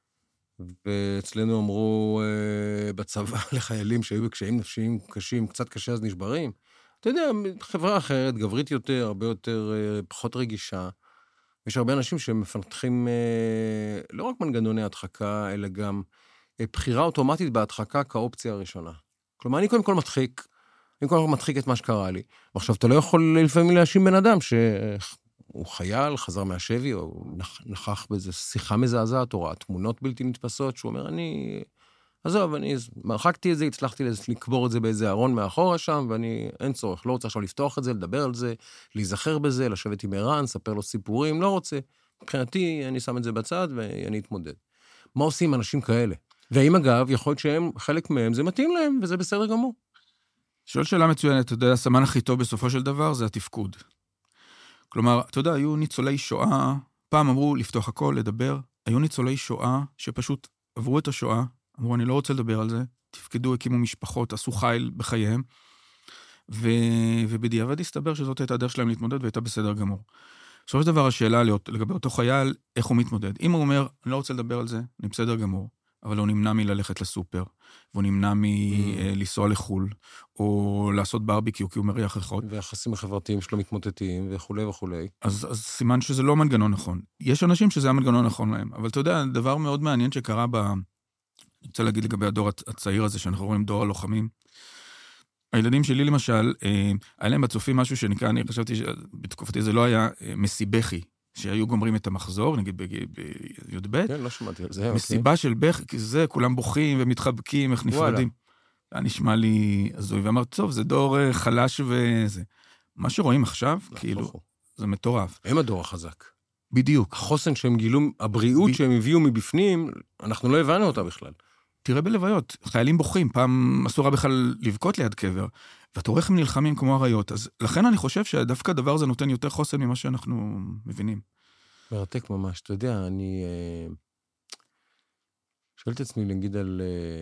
ואצלנו אמרו בצבא לחיילים שהיו בקשיים נפשיים קשים, קצת קשה אז נשברים. אתה יודע, חברה אחרת, גברית יותר, הרבה יותר, פחות רגישה. יש הרבה אנשים שמפתחים לא רק מנגנוני הדחקה, אלא גם בחירה אוטומטית בהדחקה כאופציה הראשונה. כלומר, אני קודם כל מדחיק את מה שקרה לי. ועכשיו, אתה לא יכול לפעמים להאשים בן אדם שהוא חייל, חזר מהשבי, או נכח באיזו שיחה מזעזעת, או ראה תמונות בלתי נתפסות, שהוא אומר, עזוב, אני מרחקתי את זה, הצלחתי לקבור את זה באיזה ארון מאחורה שם, אין צורך, לא רוצה עכשיו לפתוח את זה, לדבר על זה, להיזכר בזה, לשבת עם ערן, ספר לו סיפורים, לא רוצה. מבחינתי, אני שם את זה בצד ואני אתמודד. מה עושים אנשים כאלה? ואם אגב, יכול להיות שהם, חלק מהם, זה מתאים להם, וזה בסדר גמור. שואל שאלה מצוינת, אתה יודע, הסמן הכי טוב בסופו של דבר, זה התפקוד. כלומר, אתה יודע, היו ניצולי שואה, פעם אמרו לפתוח הכל, לדבר, היו ניצולי שואה שפשוט עברו את השואה, אמרו, אני לא רוצה לדבר על זה, תפקדו, הקימו משפחות, עשו חיל בחייהם, ובדיעבד הסתבר שזאת הייתה הדרך שלהם להתמודד, והייתה בסדר גמור. בסופו של דבר, השאלה לגבי אותו חייל, איך הוא מתמודד. אם הוא אומר, אני לא רוצה לדבר על זה, אני בסדר גמור, אבל הוא נמנע מללכת לסופר, והוא נמנע מלנסוע לחול, או לעשות ברביקיו, כי הוא מריח ריחות. והיחסים החברתיים שלו מתמוטטים, וכו' וכו'. אז סימן שזה לא מנגנון נכון. יש אנשים שזה המנגנון נכון להם, אבל אתה יודע, דבר מאוד מעניין שקרה אני רוצה להגיד לגבי הדור הצעיר הזה, שאנחנו רואים דור הלוחמים. הילדים שלי למשל, היה להם בצופים משהו שנקרא, אני חשבתי שבתקופתי זה לא היה מסיבכי, שהיו גומרים את המחזור, נגיד בי"ב. כן, לא שמעתי על זה. מסיבה של בכי, כי זה, כולם בוכים ומתחבקים, איך נפרדים. זה נשמע לי הזוי, ואמר, טוב, זה דור חלש וזה. מה שרואים עכשיו, כאילו, זה מטורף. הם הדור החזק. בדיוק. החוסן שהם גילו, הבריאות שהם הביאו מבפנים, אנחנו לא הבנו אותה בכלל. תראה בלוויות, חיילים בוכים, פעם אסורה בכלל לבכות ליד קבר, ואתה רואה איך הם נלחמים כמו אריות, אז לכן אני חושב שדווקא הדבר הזה נותן יותר חוסן ממה שאנחנו מבינים. מרתק ממש, אתה יודע, אני שואל את עצמי להגיד על...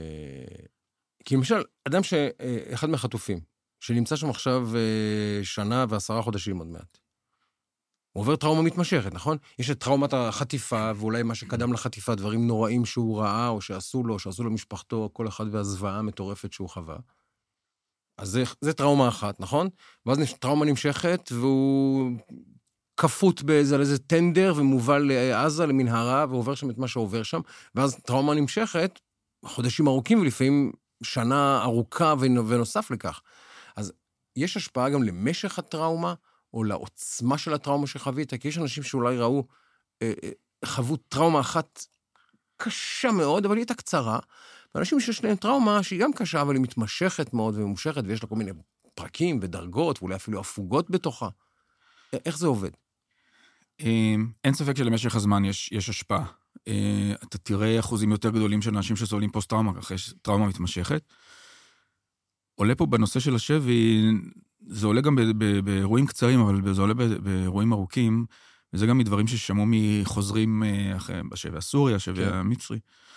כי למשל, אדם אחד מהחטופים, שנמצא שם עכשיו 1.10 חודשים עוד מעט, הוא עובר טראומה מתמשכת, נכון? יש את טראומת החטיפה, ואולי מה שקדם לחטיפה, דברים נוראים שהוא ראה, או שעשו לו, שעשו למשפחתו, כל אחד והזוועה המטורפת שהוא חווה. אז זה טראומה אחת, נכון? ואז טראומה נמשכת, והוא כפות על איזה טנדר, ומובל לעזה, למנהרה, ועובר שם את מה שעובר שם, ואז טראומה נמשכת, חודשים ארוכים, ולפעמים שנה ארוכה ונוסף לכך. אז יש השפעה גם למשך הטראומה, או לעוצמה של הטראומה שחווית, כי יש אנשים שאולי חוו טראומה אחת קשה מאוד, אבל היא הייתה קצרה, ואנשים שיש להם טראומה שהיא גם קשה, אבל היא מתמשכת מאוד וממושכת, ויש לה כל מיני פרקים ודרגות, ואולי אפילו הפוגות בתוכה. איך זה עובד? אין ספק שלמשך הזמן יש השפעה. אתה תראה אחוזים יותר גדולים של אנשים שסובלים פוסט-טראומה, אחרי טראומה מתמשכת. עולה פה בנושא של השבי, זה עולה גם באירועים קצרים, אבל זה עולה באירועים ארוכים, וזה גם מדברים ששמעו מחוזרים בשבי הסורי, השבי המצרי.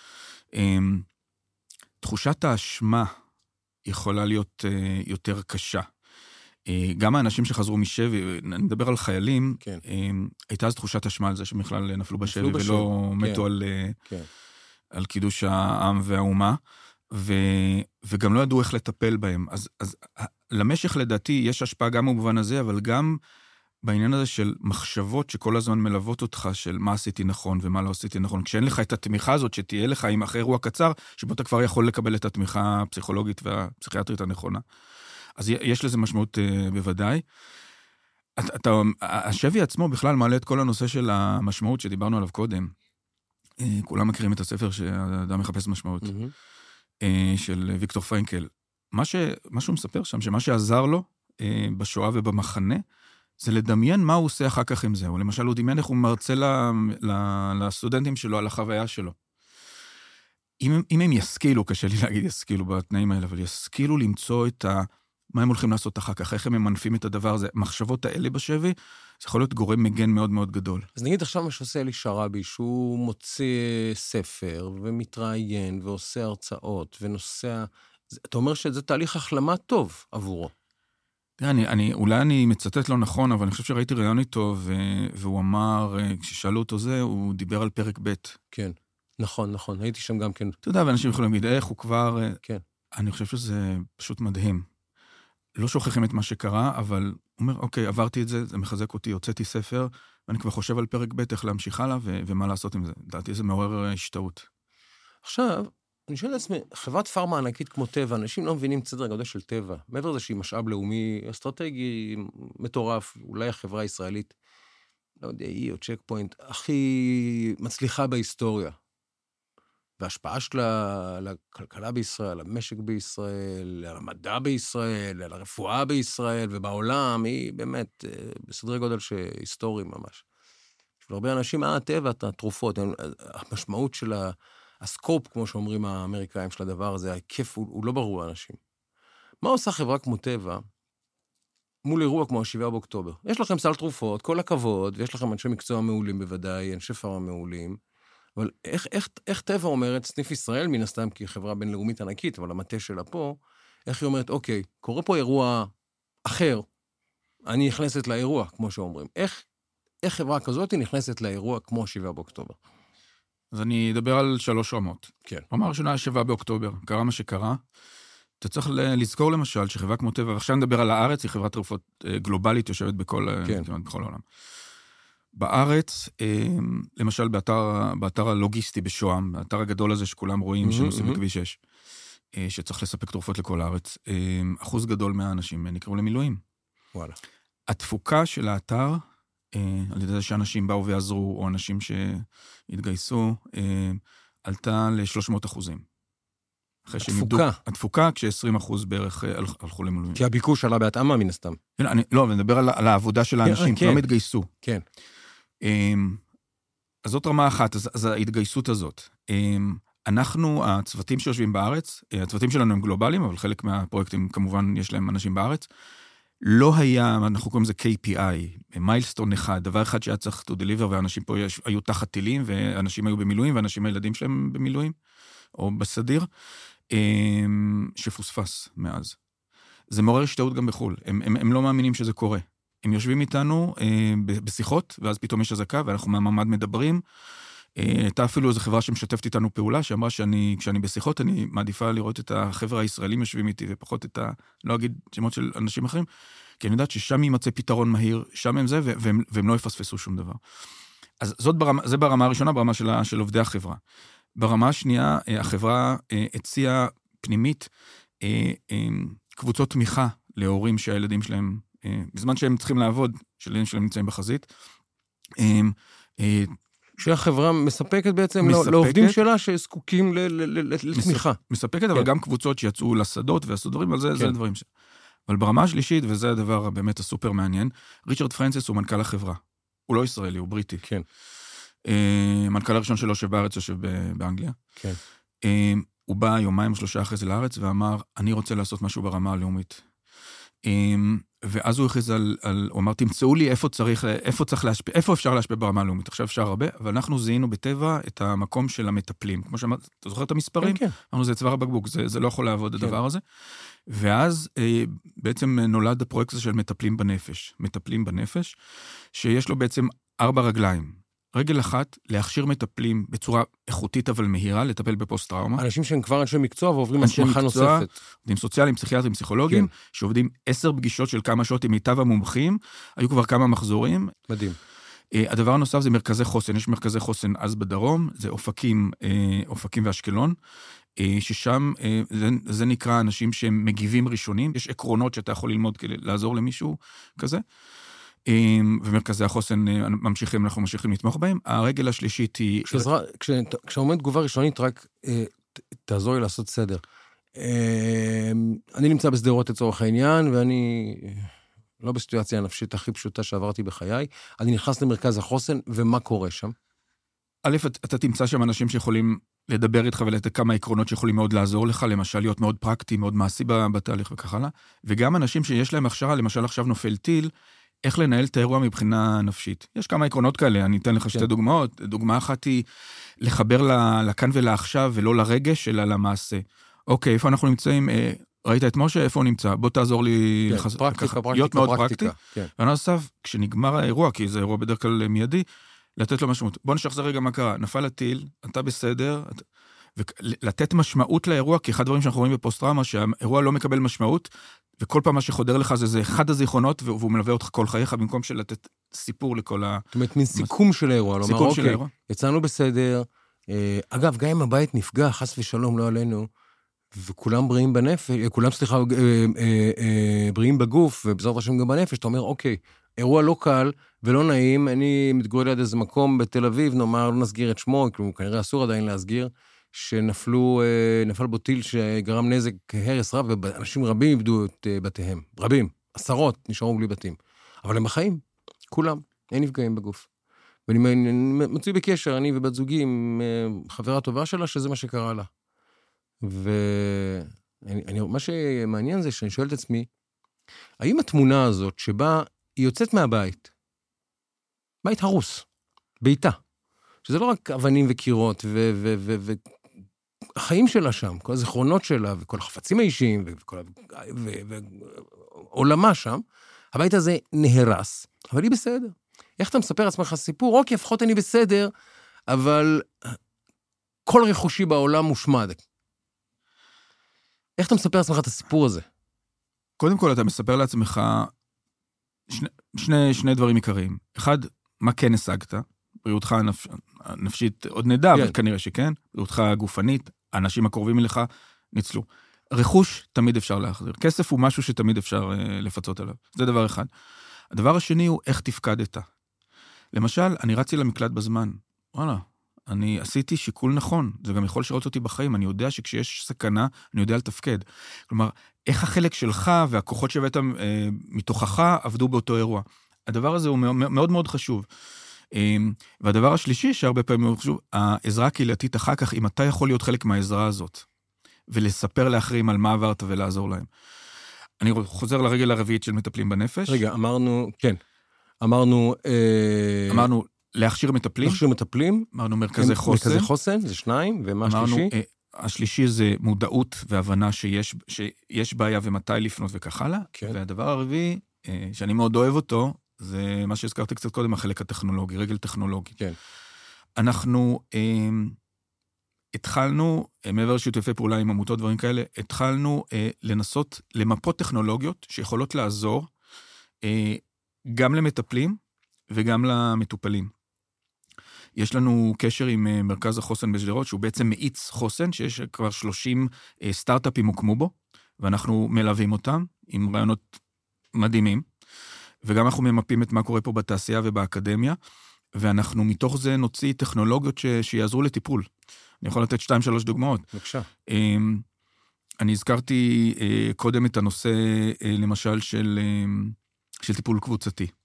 תחושת האשמה יכולה להיות יותר קשה. גם האנשים שחזרו משבי, אני מדבר על חיילים, הייתה אז תחושת אשמה על זה שבכלל נפלו בשבי ולא מתו על קידוש העם והאומה, וגם לא ידעו איך לטפל בהם. אז למשך לדעתי יש השפעה גם במובן הזה, אבל גם בעניין הזה של מחשבות שכל הזמן מלוות אותך, של מה עשיתי נכון ומה לא עשיתי נכון. כשאין לך את התמיכה הזאת שתהיה לך עם אחרי אירוע קצר, שבו אתה כבר יכול לקבל את התמיכה הפסיכולוגית והפסיכיאטרית הנכונה. אז יש לזה משמעות בוודאי. השבי עצמו בכלל מעלה את כל הנושא של המשמעות שדיברנו עליו קודם. כולם מכירים את הספר שהאדם מחפש משמעות, של ויקטור פרנקל. מה שהוא מספר שם, שמה שעזר לו בשואה ובמחנה, זה לדמיין מה הוא עושה אחר כך עם זה. או למשל, הוא דמיין איך הוא מרצה לסטודנטים שלו על החוויה שלו. אם הם ישכילו, קשה לי להגיד ישכילו בתנאים האלה, אבל ישכילו למצוא את מה הם הולכים לעשות אחר כך, איך הם ממנפים את הדבר הזה. מחשבות האלה בשבי, זה יכול להיות גורם מגן מאוד מאוד גדול. אז נגיד עכשיו מה שעושה אלי שרבי, שהוא מוציא ספר ומתראיין ועושה הרצאות ונוסע, אתה אומר שזה תהליך החלמה טוב עבורו. אולי אני מצטט לא נכון, אבל אני חושב שראיתי רעיון איתו, והוא אמר, כששאלו אותו זה, הוא דיבר על פרק ב'. כן, נכון, הייתי שם גם כן. אתה יודע, ואנשים יכולים להגיד, איך הוא כבר... כן. אני חושב שזה פשוט מדהים. לא שוכחים את מה שקרה, אבל הוא אומר, אוקיי, עברתי את זה, זה מחזק אותי, הוצאתי ספר, ואני כבר חושב על פרק ב' איך להמשיך הלאה, ומה לעשות עם זה. לדעתי זה מעורר השתאות. עכשיו, אני שואל לעצמי, חברת פארמה ענקית כמו טבע, אנשים לא מבינים את סדר הגודל של טבע, מעבר לזה שהיא משאב לאומי, אסטרטגי מטורף, אולי החברה הישראלית, לא יודע, היא או צ'ק פוינט, הכי מצליחה בהיסטוריה. וההשפעה שלה על הכלכלה בישראל, על המשק בישראל, על המדע בישראל, על הרפואה בישראל, ובעולם היא באמת בסדרי גודל שהיסטורי ממש. יש הרבה אנשים, הטבע, התרופות, המשמעות של הסקופ, כמו שאומרים האמריקאים של הדבר הזה, ההיקף הוא לא ברור לאנשים. מה עושה חברה כמו טבע מול אירוע כמו ה7 באוקטובר? יש לכם סל תרופות, כל הכבוד, ויש לכם אנשי מקצוע מעולים בוודאי, אנשי פארמה מעולים, אבל איך טבע אומרת, סניף ישראל מן הסתם, כי היא חברה בינלאומית ענקית, אבל המטה שלה פה, איך היא אומרת, אוקיי, קורה פה אירוע אחר, אני נכנסת לאירוע, כמו שאומרים. איך חברה כזאת נכנסת לאירוע כמו 7 באוקטובר? אז אני אדבר על 3 רמות. כן. רמה ראשונה, 7 באוקטובר, קרה מה שקרה. אתה צריך לזכור למשל שחברה כמו טבע, ועכשיו נדבר על הארץ, היא חברת תרופות גלובלית, יושבת בכל העולם. בארץ, למשל באתר הלוגיסטי בשוהם, באתר הגדול הזה שכולם רואים, שנוסעים בכביש 6, שצריך לספק תרופות לכל הארץ, אחוז גדול מהאנשים נקראו למילואים. וואלה. התפוקה של האתר, על ידי זה שאנשים באו ועזרו, או אנשים שהתגייסו, עלתה ל-300%. התפוקה? התפוקה, כש-20% בערך הלכו למילואים. כי הביקוש עלה בהתאמה מן הסתם. לא, אבל נדבר על העבודה של האנשים, שלא מתגייסו. כן. אז זאת רמה אחת, אז ההתגייסות הזאת. אנחנו, הצוותים שיושבים בארץ, הצוותים שלנו הם גלובליים, אבל חלק מהפרויקטים כמובן יש להם אנשים בארץ, לא היה, אנחנו קוראים לזה KPI, מיילסטון אחד, דבר אחד שהיה צריך to deliver, ואנשים פה היו תחת טילים, ואנשים היו במילואים, ואנשים הילדים שלהם במילואים, או בסדיר, שפוספס מאז. זה מעורר השתאות גם בחול, הם לא מאמינים שזה קורה. הם יושבים איתנו בשיחות, ואז פתאום יש הזקה, ואנחנו מהמעמד מדברים. הייתה אפילו איזו חברה שמשתפת איתנו פעולה, שאמרה כשאני בשיחות, אני מעדיפה לראות את החבר'ה הישראלים יושבים איתי, ופחות את לא אגיד שמות של אנשים אחרים, כי אני יודעת ששם יימצא פתרון מהיר, שם הם זה, והם לא יפספסו שום דבר. אז זה ברמה הראשונה, ברמה של עובדי החברה. ברמה השנייה, החברה הציעה פנימית קבוצות תמיכה להורים שהילדים שלהם, בזמן שהם צריכים לעבוד, שהילדים שלהם נמצאים בחזית, שהחברה מספקת בעצם לעובדים שלה שזקוקים לתמיכה. מספקת, אבל גם קבוצות שיצאו לשדות ועשו דברים, אבל זה הדברים ש... אבל ברמה השלישית, וזה הדבר באמת הסופר מעניין, ריצ'רד פרנסיס הוא מנכ"ל החברה. הוא לא ישראלי, הוא בריטי. כן. המנכ"ל הראשון שלו שבארץ יושב באנגליה. כן. הוא בא יומיים 3 אחרי זה לארץ, ואמר, אני רוצה לעשות משהו ברמה הלאומית. ואז הוא הכריז הוא אמר, תמצאו לי איפה אפשר להשפיע ברמה הלאומית. עכשיו אפשר הרבה, אבל אנחנו זיהינו בטבע את המקום של המטפלים. כמו שאמרת, אתה זוכר את המספרים? כן. אמרנו, זה צוואר הבקבוק, זה לא יכול לעבוד הדבר הזה. ואז בעצם נולד הפרויקט הזה של מטפלים בנפש, שיש לו בעצם 4 רגליים. רגל אחת, להכשיר מטפלים בצורה איכותית אבל מהירה, לטפל בפוסט-טראומה. אנשים שהם כבר אנשי מקצוע ועוברים הסמכה נוספת. עובדים סוציאליים, פסיכיאטרים, פסיכולוגים, שעובדים 10 פגישות של כמה שעות עם מיטב המומחים, היו כבר כמה מחזורים. מדהים. הדבר הנוסף זה מרכזי חוסן, יש מרכזי חוסן אז בדרום, זה אופקים ואשקלון, ששם זה נקרא אנשים שהם מגיבים ראשונים, יש עקרונות שאתה יכול ללמוד כדי לעזור למישהו כזה, ומרכזי החוסן אנחנו ממשיכים לתמוך בהם. הרגל השלישית היא... כשעומד תגובה ראשונית, רק תעזור לי לעשות סדר. אני נמצא בסדרות לצורך העניין, ואני לא בסיטואציה הנפשית הכי פשוטה שעברתי בחיי. אני נכנס למרכז החוסן, ומה קורה שם? א', אתה תמצא שם אנשים שיכולים לדבר איתך ולתת כמה עקרונות שיכולים מאוד לעזור לך, למשל להיות מאוד פרקטי, מאוד מעשי בתהליך וכך הלאה. וגם אנשים שיש להם הכשרה, למשל עכשיו נופל טיל, איך לנהל את האירוע מבחינה נפשית. יש כמה עקרונות כאלה, אני אתן לך 2 דוגמאות. דוגמה אחת היא לחבר לכאן ולעכשיו, ולא לרגש, אלא למעשה. אוקיי, איפה אנחנו נמצאים? ראית את משה? איפה הוא נמצא? בוא תעזור לי להיות מאוד פרקטי. ונוסף, כשנגמר האירוע, כי זה אירוע בדרך כלל מיידי, לתת לו משמעות. בוא נשחזר רגע מה קרה. נפל הטיל, אתה בסדר, ולתת משמעות לאירוע, כי אחד הדברים שאנחנו רואים בפוסט-טראומה, שהאירוע לא מקבל משמעות, וכל פעם מה שחודר לך זה אחד הזיכרונות, והוא מלווה אותך כל חייך, במקום של לתת סיפור לכל זאת אומרת, מין סיכום של האירוע. סיכום של האירוע. יצאנו בסדר. אגב, גם אם הבית נפגע, חס ושלום, לא עלינו, וכולם בריאים בנפש, בריאים בגוף, ובזאת השם גם בנפש, אתה אומר, אוקיי, אירוע לא קל ולא נעים, אני מתגורר ליד איזה מקום בתל אביב, נאמר, לא נסגיר את שמו, כנראה אסור עדיין להסגיר, שנפל בו טיל שגרם נזק הרס רב, ואנשים רבים איבדו את בתיהם. רבים, 10 נשארו בלי בתים. אבל הם בחיים, כולם, אין נפגעים בגוף. ואני מצוי בקשר, אני ובת זוגי, עם חברה טובה שלה, שזה מה שקרה לה. ומה שמעניין זה שאני שואל את עצמי, האם התמונה הזאת שבה היא יוצאת מהבית, בית הרוס, ביתה, שזה לא רק אבנים וקירות והחיים שלה שם, כל הזיכרונות שלה וכל החפצים האישיים ועולמה שם, הבית הזה נהרס, אבל היא בסדר. איך אתה מספר עצמך סיפור? אוקיי, לפחות אני בסדר, אבל כל רכושי בעולם מושמד. איך אתה מספר לעצמך את הסיפור הזה? קודם כל, אתה מספר לעצמך שני דברים עיקריים. אחד, מה כן השגת? בריאותך הנפשית עוד נדע, אבל כנראה שכן. בריאותך הגופנית, האנשים הקרובים אליך ניצלו. רכוש תמיד אפשר להחזיר. כסף הוא משהו שתמיד אפשר לפצות עליו. זה דבר אחד. הדבר השני הוא איך תפקדת. למשל, אני רצתי למקלט בזמן. וואלה, אני עשיתי שיקול נכון. זה גם יכול לשרת אותי בחיים. אני יודע שכשיש סכנה, אני יודע לתפקד. כלומר, איך החלק שלך והכוחות שהבאת מתוכך עבדו באותו אירוע. הדבר הזה הוא מאוד מאוד חשוב. והדבר השלישי שהרבה פעמים הוא חשוב, העזרה הקהילתית אחר כך, אם אתה יכול להיות חלק מהעזרה הזאת, ולספר לאחרים על מה עברת ולעזור להם. אני חוזר לרגל הרביעית של מטפלים בנפש. רגע, אמרנו להכשיר מטפלים. להכשיר מטפלים. אמרנו מרכזי חוסן. מרכזי חוסן, זה 2, ומה השלישי? השלישי זה מודעות והבנה שיש בעיה ומתי לפנות וכך הלאה. כן. והדבר הרביעי, שאני מאוד אוהב אותו, זה מה שהזכרתי קצת קודם, החלק הטכנולוגי, רגל טכנולוגי. כן. אנחנו התחלנו, מעבר לשיתופי פעולה עם עמותות דברים כאלה, התחלנו לנסות למפות טכנולוגיות שיכולות לעזור גם למטפלים וגם למטופלים. יש לנו קשר עם מרכז החוסן בשדרות, שהוא בעצם מאיץ חוסן, שיש כבר 30 סטארט-אפים הוקמו בו, ואנחנו מלווים אותם עם רעיונות מדהימים, וגם אנחנו ממפים את מה קורה פה בתעשייה ובאקדמיה, ואנחנו מתוך זה נוציא טכנולוגיות שיעזרו לטיפול. אני יכול לתת 2-3 דוגמאות. בבקשה. אני הזכרתי קודם את הנושא, למשל, של טיפול קבוצתי.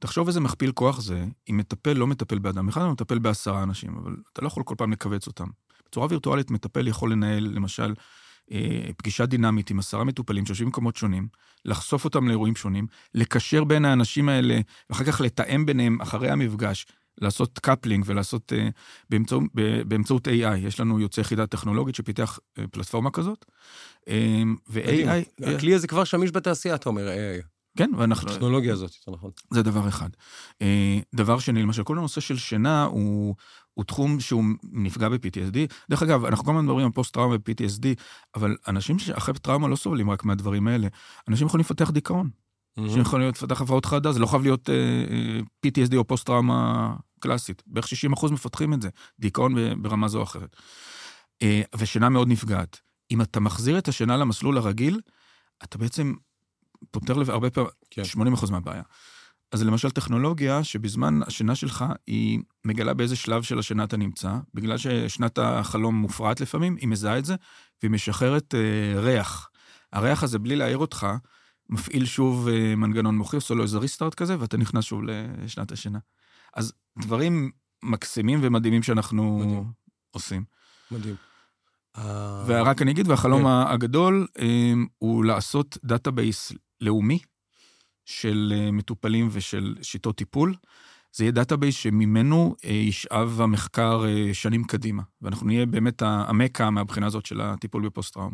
תחשוב איזה מכפיל כוח זה, אם מטפל לא מטפל באדם, אחד הוא מטפל ב10 אנשים, אבל אתה לא יכול כל פעם לקבץ אותם. בצורה וירטואלית מטפל יכול לנהל, למשל, פגישה דינמית עם 10 מטופלים שיושבים במקומות שונים, לחשוף אותם לאירועים שונים, לקשר בין האנשים האלה, ואחר כך לתאם ביניהם אחרי המפגש, לעשות קפלינג ולעשות באמצעות AI. יש לנו יוצא יחידה טכנולוגית שפיתח פלטפורמה כזאת. ו-AI... הכלי הזה כבר שמיש בתעשייה, אתה אומר, AI. כן, ואנחנו... הטכנולוגיה הזאת, זה נכון. זה דבר אחד. דבר שני, למשל, כל הנושא של שינה הוא תחום שהוא נפגע ב-PTSD. דרך אגב, אנחנו כל הזמן מדברים על פוסט-טראומה ב-PTSD, אבל אנשים שאחרי טראומה לא סובלים רק מהדברים האלה. אנשים יכולים לפתח דיכאון. אנשים יכולים לפתח הפרעות חרדה, זה לא חייב להיות PTSD או פוסט-טראומה קלאסית. בערך 60% מפתחים את זה, דיכאון ברמה זו או אחרת. ושינה מאוד נפגעת. אם אתה מחזיר את השינה למסלול הרגיל, אתה בעצם פותר הרבה פעמים, 80% מהבעיה. אז למשל טכנולוגיה שבזמן השינה שלך היא מגלה באיזה שלב של השינה אתה נמצא, בגלל ששנת החלום מופרעת לפעמים, היא מזהה את זה, והיא משחררת ריח. הריח הזה בלי להעיר אותך, מפעיל שוב מנגנון מוחי, עושה לו איזה ריסטארט כזה, ואתה נכנס שוב לשנת השינה. אז דברים מקסימים ומדהימים שאנחנו עושים. מדהים. ורק אני אגיד, והחלום הגדול הוא לעשות דאטאבייס לאומי של מטופלים ושל שיטות טיפול. זה יהיה דאטאבייס שממנו ישאב המחקר שנים קדימה, ואנחנו נהיה באמת המקה מהבחינה הזאת של הטיפול בפוסט-טראומה.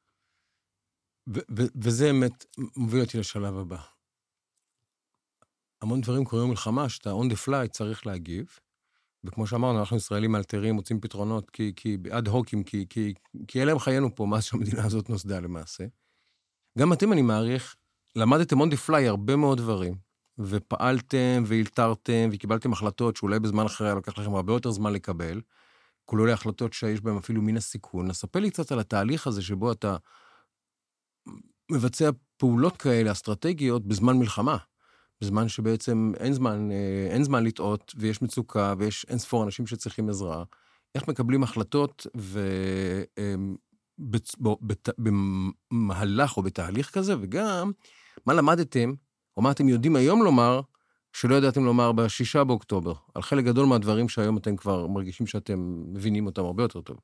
וזה באמת מוביל אותי לשלב הבא. המון דברים קוראים מלחמה, שאתה on the fly צריך להגיב, וכמו שאמרנו, אנחנו ישראלים מאלתרים, מוצאים פתרונות, כי עד הוקים, כי אלה הם חיינו פה, מאז שהמדינה הזאת נוסדה למעשה. גם אתם, אני מעריך, למדתם on the fly הרבה מאוד דברים, ופעלתם, והילתרתם, וקיבלתם החלטות, שאולי בזמן אחרי לוקח לכם הרבה יותר זמן לקבל, כולו להחלטות שיש בהם אפילו מן הסיכון. נספר לי קצת על התהליך הזה, שבו אתה מבצע פעולות כאלה, אסטרטגיות, בזמן מלחמה. בזמן שבעצם אין זמן לטעות, ויש מצוקה, ויש אין ספור אנשים שצריכים עזרה. איך מקבלים החלטות, במהלך או בתהליך כזה, וגם מה למדתם, או מה אתם יודעים היום לומר, שלא ידעתם לומר ב6 באוקטובר, על חלק גדול מהדברים שהיום אתם כבר מרגישים שאתם מבינים אותם הרבה יותר טוב.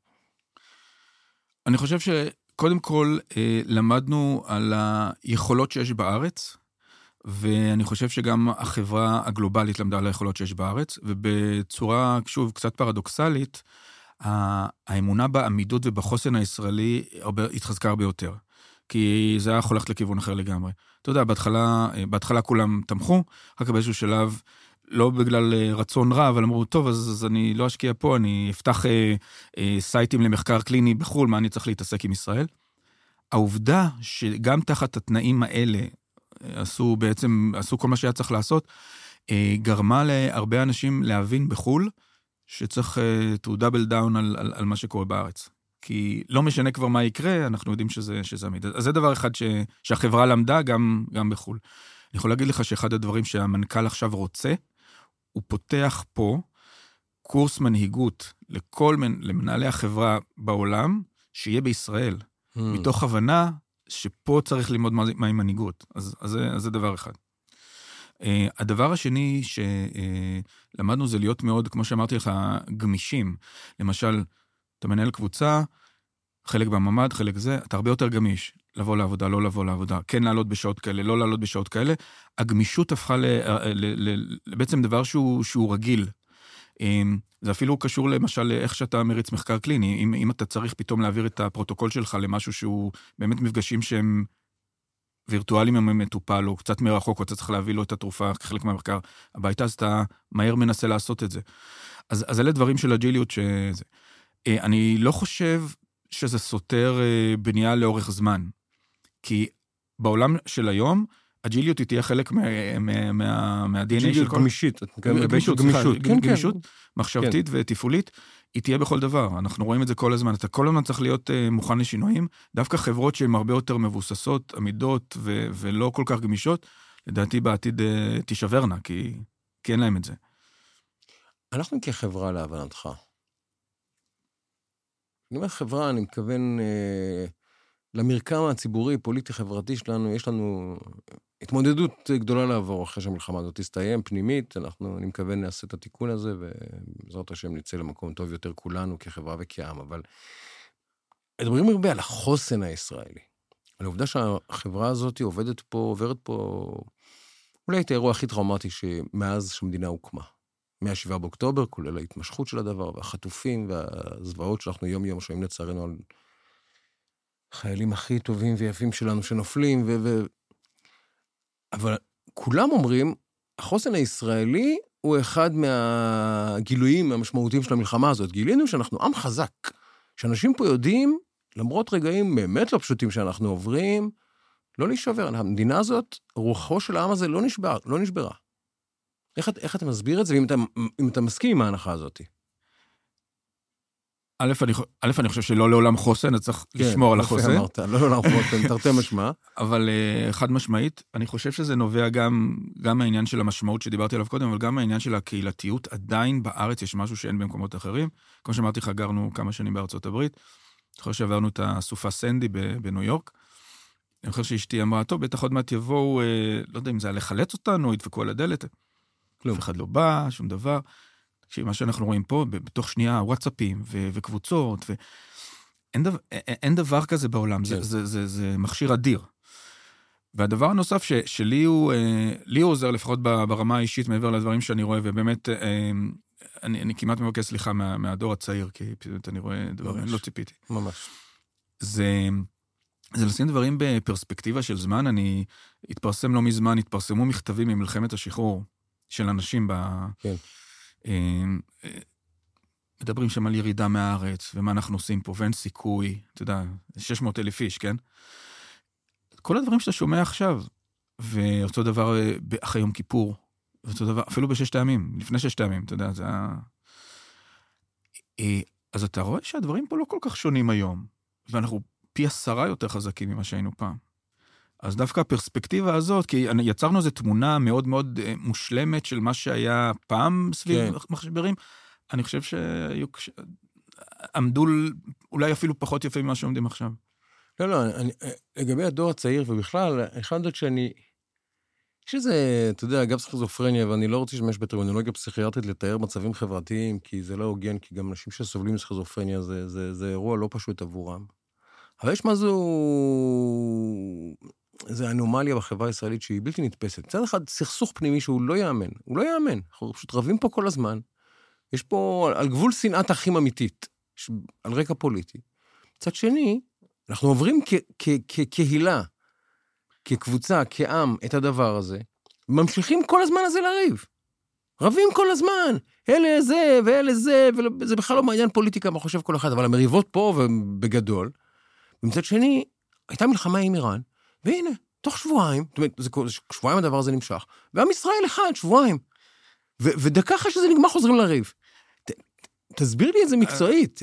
אני חושב שקודם כל למדנו על היכולות שיש בארץ, ואני חושב שגם החברה הגלובלית למדה על היכולות שיש בארץ, ובצורה, שוב, קצת פרדוקסלית, האמונה בעמידות ובחוסן הישראלי התחזקה הרבה יותר. כי זה היה יכול ללכת לכיוון אחר לגמרי. אתה יודע, בהתחלה כולם תמכו, רק באיזשהו שלב, לא בגלל רצון רע, אבל אמרו, טוב, אז אני לא אשקיע פה, אני אפתח סייטים למחקר קליני בחול, מה אני צריך להתעסק עם ישראל? העובדה שגם תחת התנאים האלה, עשו כל מה שהיה צריך לעשות, גרמה להרבה אנשים להבין בחול, שצריך to double down על מה שקורה בארץ. כי לא משנה כבר מה יקרה, אנחנו יודעים שזה עמיד. אז זה דבר אחד שהחברה למדה גם בחול. אני יכול להגיד לך שאחד הדברים שהמנכ"ל עכשיו רוצה, הוא פותח פה קורס מנהיגות למנהלי החברה בעולם, שיהיה בישראל, מתוך הבנה שפה צריך ללמוד מהי מנהיגות. אז זה דבר אחד. הדבר השני שלמדנו זה להיות מאוד, כמו שאמרתי לך, גמישים. למשל, אתה מנהל קבוצה, חלק בממד, חלק זה, אתה הרבה יותר גמיש. לבוא לעבודה, לא לבוא לעבודה. כן לעלות בשעות כאלה, לא לעלות בשעות כאלה. הגמישות הפכה בעצם דבר שהוא רגיל. זה אפילו קשור למשל לאיך שאתה מריץ מחקר קליני. אם אתה צריך פתאום להעביר את הפרוטוקול שלך למשהו שהוא באמת מפגשים שהם וירטואליים עם המטופל, או קצת מרחוק, או אתה צריך להביא לו את התרופה כחלק מהמחקר הביתה, אז אתה מהר מנסה לעשות את זה. אז אלה דברים של אג'יליות שזה. אני לא חושב שזה סותר בנייה לאורך זמן, כי בעולם של היום, אג'יליות תהיה חלק מה-DNA של כל... גמישות, מחשבתית ותפעולית, היא תהיה בכל דבר. אנחנו רואים את זה כל הזמן. אתה כל הזמן צריך להיות מוכן לשינויים. דווקא חברות שהן הרבה יותר מבוססות, עמידות ולא כל כך גמישות, לדעתי בעתיד תישברנה, כי אין להם את זה. אנחנו כחברה להבנתך. אני אומר חברה, אני מתכוון למרקם הציבורי, פוליטי, חברתי שלנו, יש לנו התמודדות גדולה לעבור אחרי שהמלחמה הזאת תסתיים, פנימית, אני מקווה נעשה את התיקון הזה, ובעזרת השם נצא למקום טוב יותר כולנו, כחברה וכעם, אבל מדברים הרבה על החוסן הישראלי, על העובדה שהחברה הזאת עוברת פה, אולי את האירוע הכי טראומטי שמאז שהמדינה הוקמה, מה-7 באוקטובר, כולל ההתמשכות של הדבר, והחטופים והזוועות שאנחנו יום-יום שומעים לצערנו על חיילים הכי טובים ויפים שלנו שנופלים, אבל כולם אומרים, החוסן הישראלי הוא אחד מהגילויים המשמעותיים של המלחמה הזאת. גילינו שאנחנו עם חזק, שאנשים פה יודעים, למרות רגעים באמת לא פשוטים שאנחנו עוברים, לא להישבר. המדינה הזאת, רוחו של העם הזה לא נשברה. איך אתה מסביר את זה, אם אתה מסכים עם ההנחה הזאת? א', אני חושב שלא לעולם חוסן, אתה צריך לשמור על החוסן. כן, אמרת, לא לעולם חוסן, תרתי משמע. אבל חד משמעית, אני חושב שזה נובע גם מהעניין של המשמעות שדיברתי עליו קודם, אבל גם מהעניין של הקהילתיות. עדיין בארץ יש משהו שאין במקומות אחרים. כמו שאמרתי לך, גרנו כמה שנים בארצות הברית. אחרי שעברנו את הסופה סנדי בניו יורק. אני חושב שאשתי אמרה, טוב, בטח עוד מעט יבואו, לא יודע אם זה היה לחלץ אותנו, ידפקו על הדלת. אף אחד לא בא, שום דבר. מה שאנחנו רואים פה, בתוך שנייה, וואטסאפים וקבוצות, אין דבר כזה בעולם, זה מכשיר אדיר. והדבר הנוסף שלי הוא עוזר, לפחות ברמה האישית, מעבר לדברים שאני רואה, ובאמת, אני כמעט מבקש סליחה מהדור הצעיר, כי פשוט אני רואה דברים, לא ציפיתי. ממש. זה לשים דברים בפרספקטיבה של זמן, התפרסם לא מזמן, התפרסמו מכתבים ממלחמת השחרור של אנשים כן. מדברים שם על ירידה מהארץ, ומה אנחנו עושים פה, ואין סיכוי, אתה יודע, 600,000 איש, כן? כל הדברים שאתה שומע עכשיו, ואותו דבר אחרי יום כיפור, ואותו דבר, אפילו בששת הימים, לפני 6 ימים, אתה יודע, זה אז אתה רואה שהדברים פה לא כל כך שונים היום, ואנחנו פי 10 יותר חזקים ממה שהיינו פעם. אז דווקא הפרספקטיבה הזאת, כי יצרנו איזו תמונה מאוד מאוד מושלמת של מה שהיה פעם סביב משברים, אני חושב שעמדו אולי אפילו פחות יפה ממה שעומדים עכשיו. לא, לגבי הדור הצעיר ובכלל, אני חייב לדעת יש איזה, אתה יודע, אגב סכיזופרניה, ואני לא רוצה לשמש בטרמינולוגיה פסיכיאטרית לתאר מצבים חברתיים, כי זה לא הוגן, כי גם אנשים שסובלים מסכיזופרניה, זה אירוע לא פשוט עבורם. אבל יש זה אנומליה בחברה הישראלית שהיא בלתי נתפסת. מצד אחד, סכסוך פנימי שהוא לא יאמן. הוא לא יאמן. אנחנו פשוט רבים פה כל הזמן. יש פה על גבול שנאת אחים אמיתית, על רקע פוליטי. מצד שני, אנחנו עוברים כקהילה, כקבוצה, כעם, את הדבר הזה, ממשיכים כל הזמן הזה לריב. רבים כל הזמן. אלה זה ואלה זה, וזה בכלל לא מעניין פוליטיקה, מה חושב כל אחד, אבל המריבות פה ובגדול. ומצד שני, הייתה מלחמה עם איראן, והנה, תוך שבועיים, זאת אומרת, שבועיים הדבר הזה נמשך, ועם ישראל אחד, שבועיים. ודקה אחרי שזה נגמר חוזרים לריב. תסביר לי את זה מקצועית.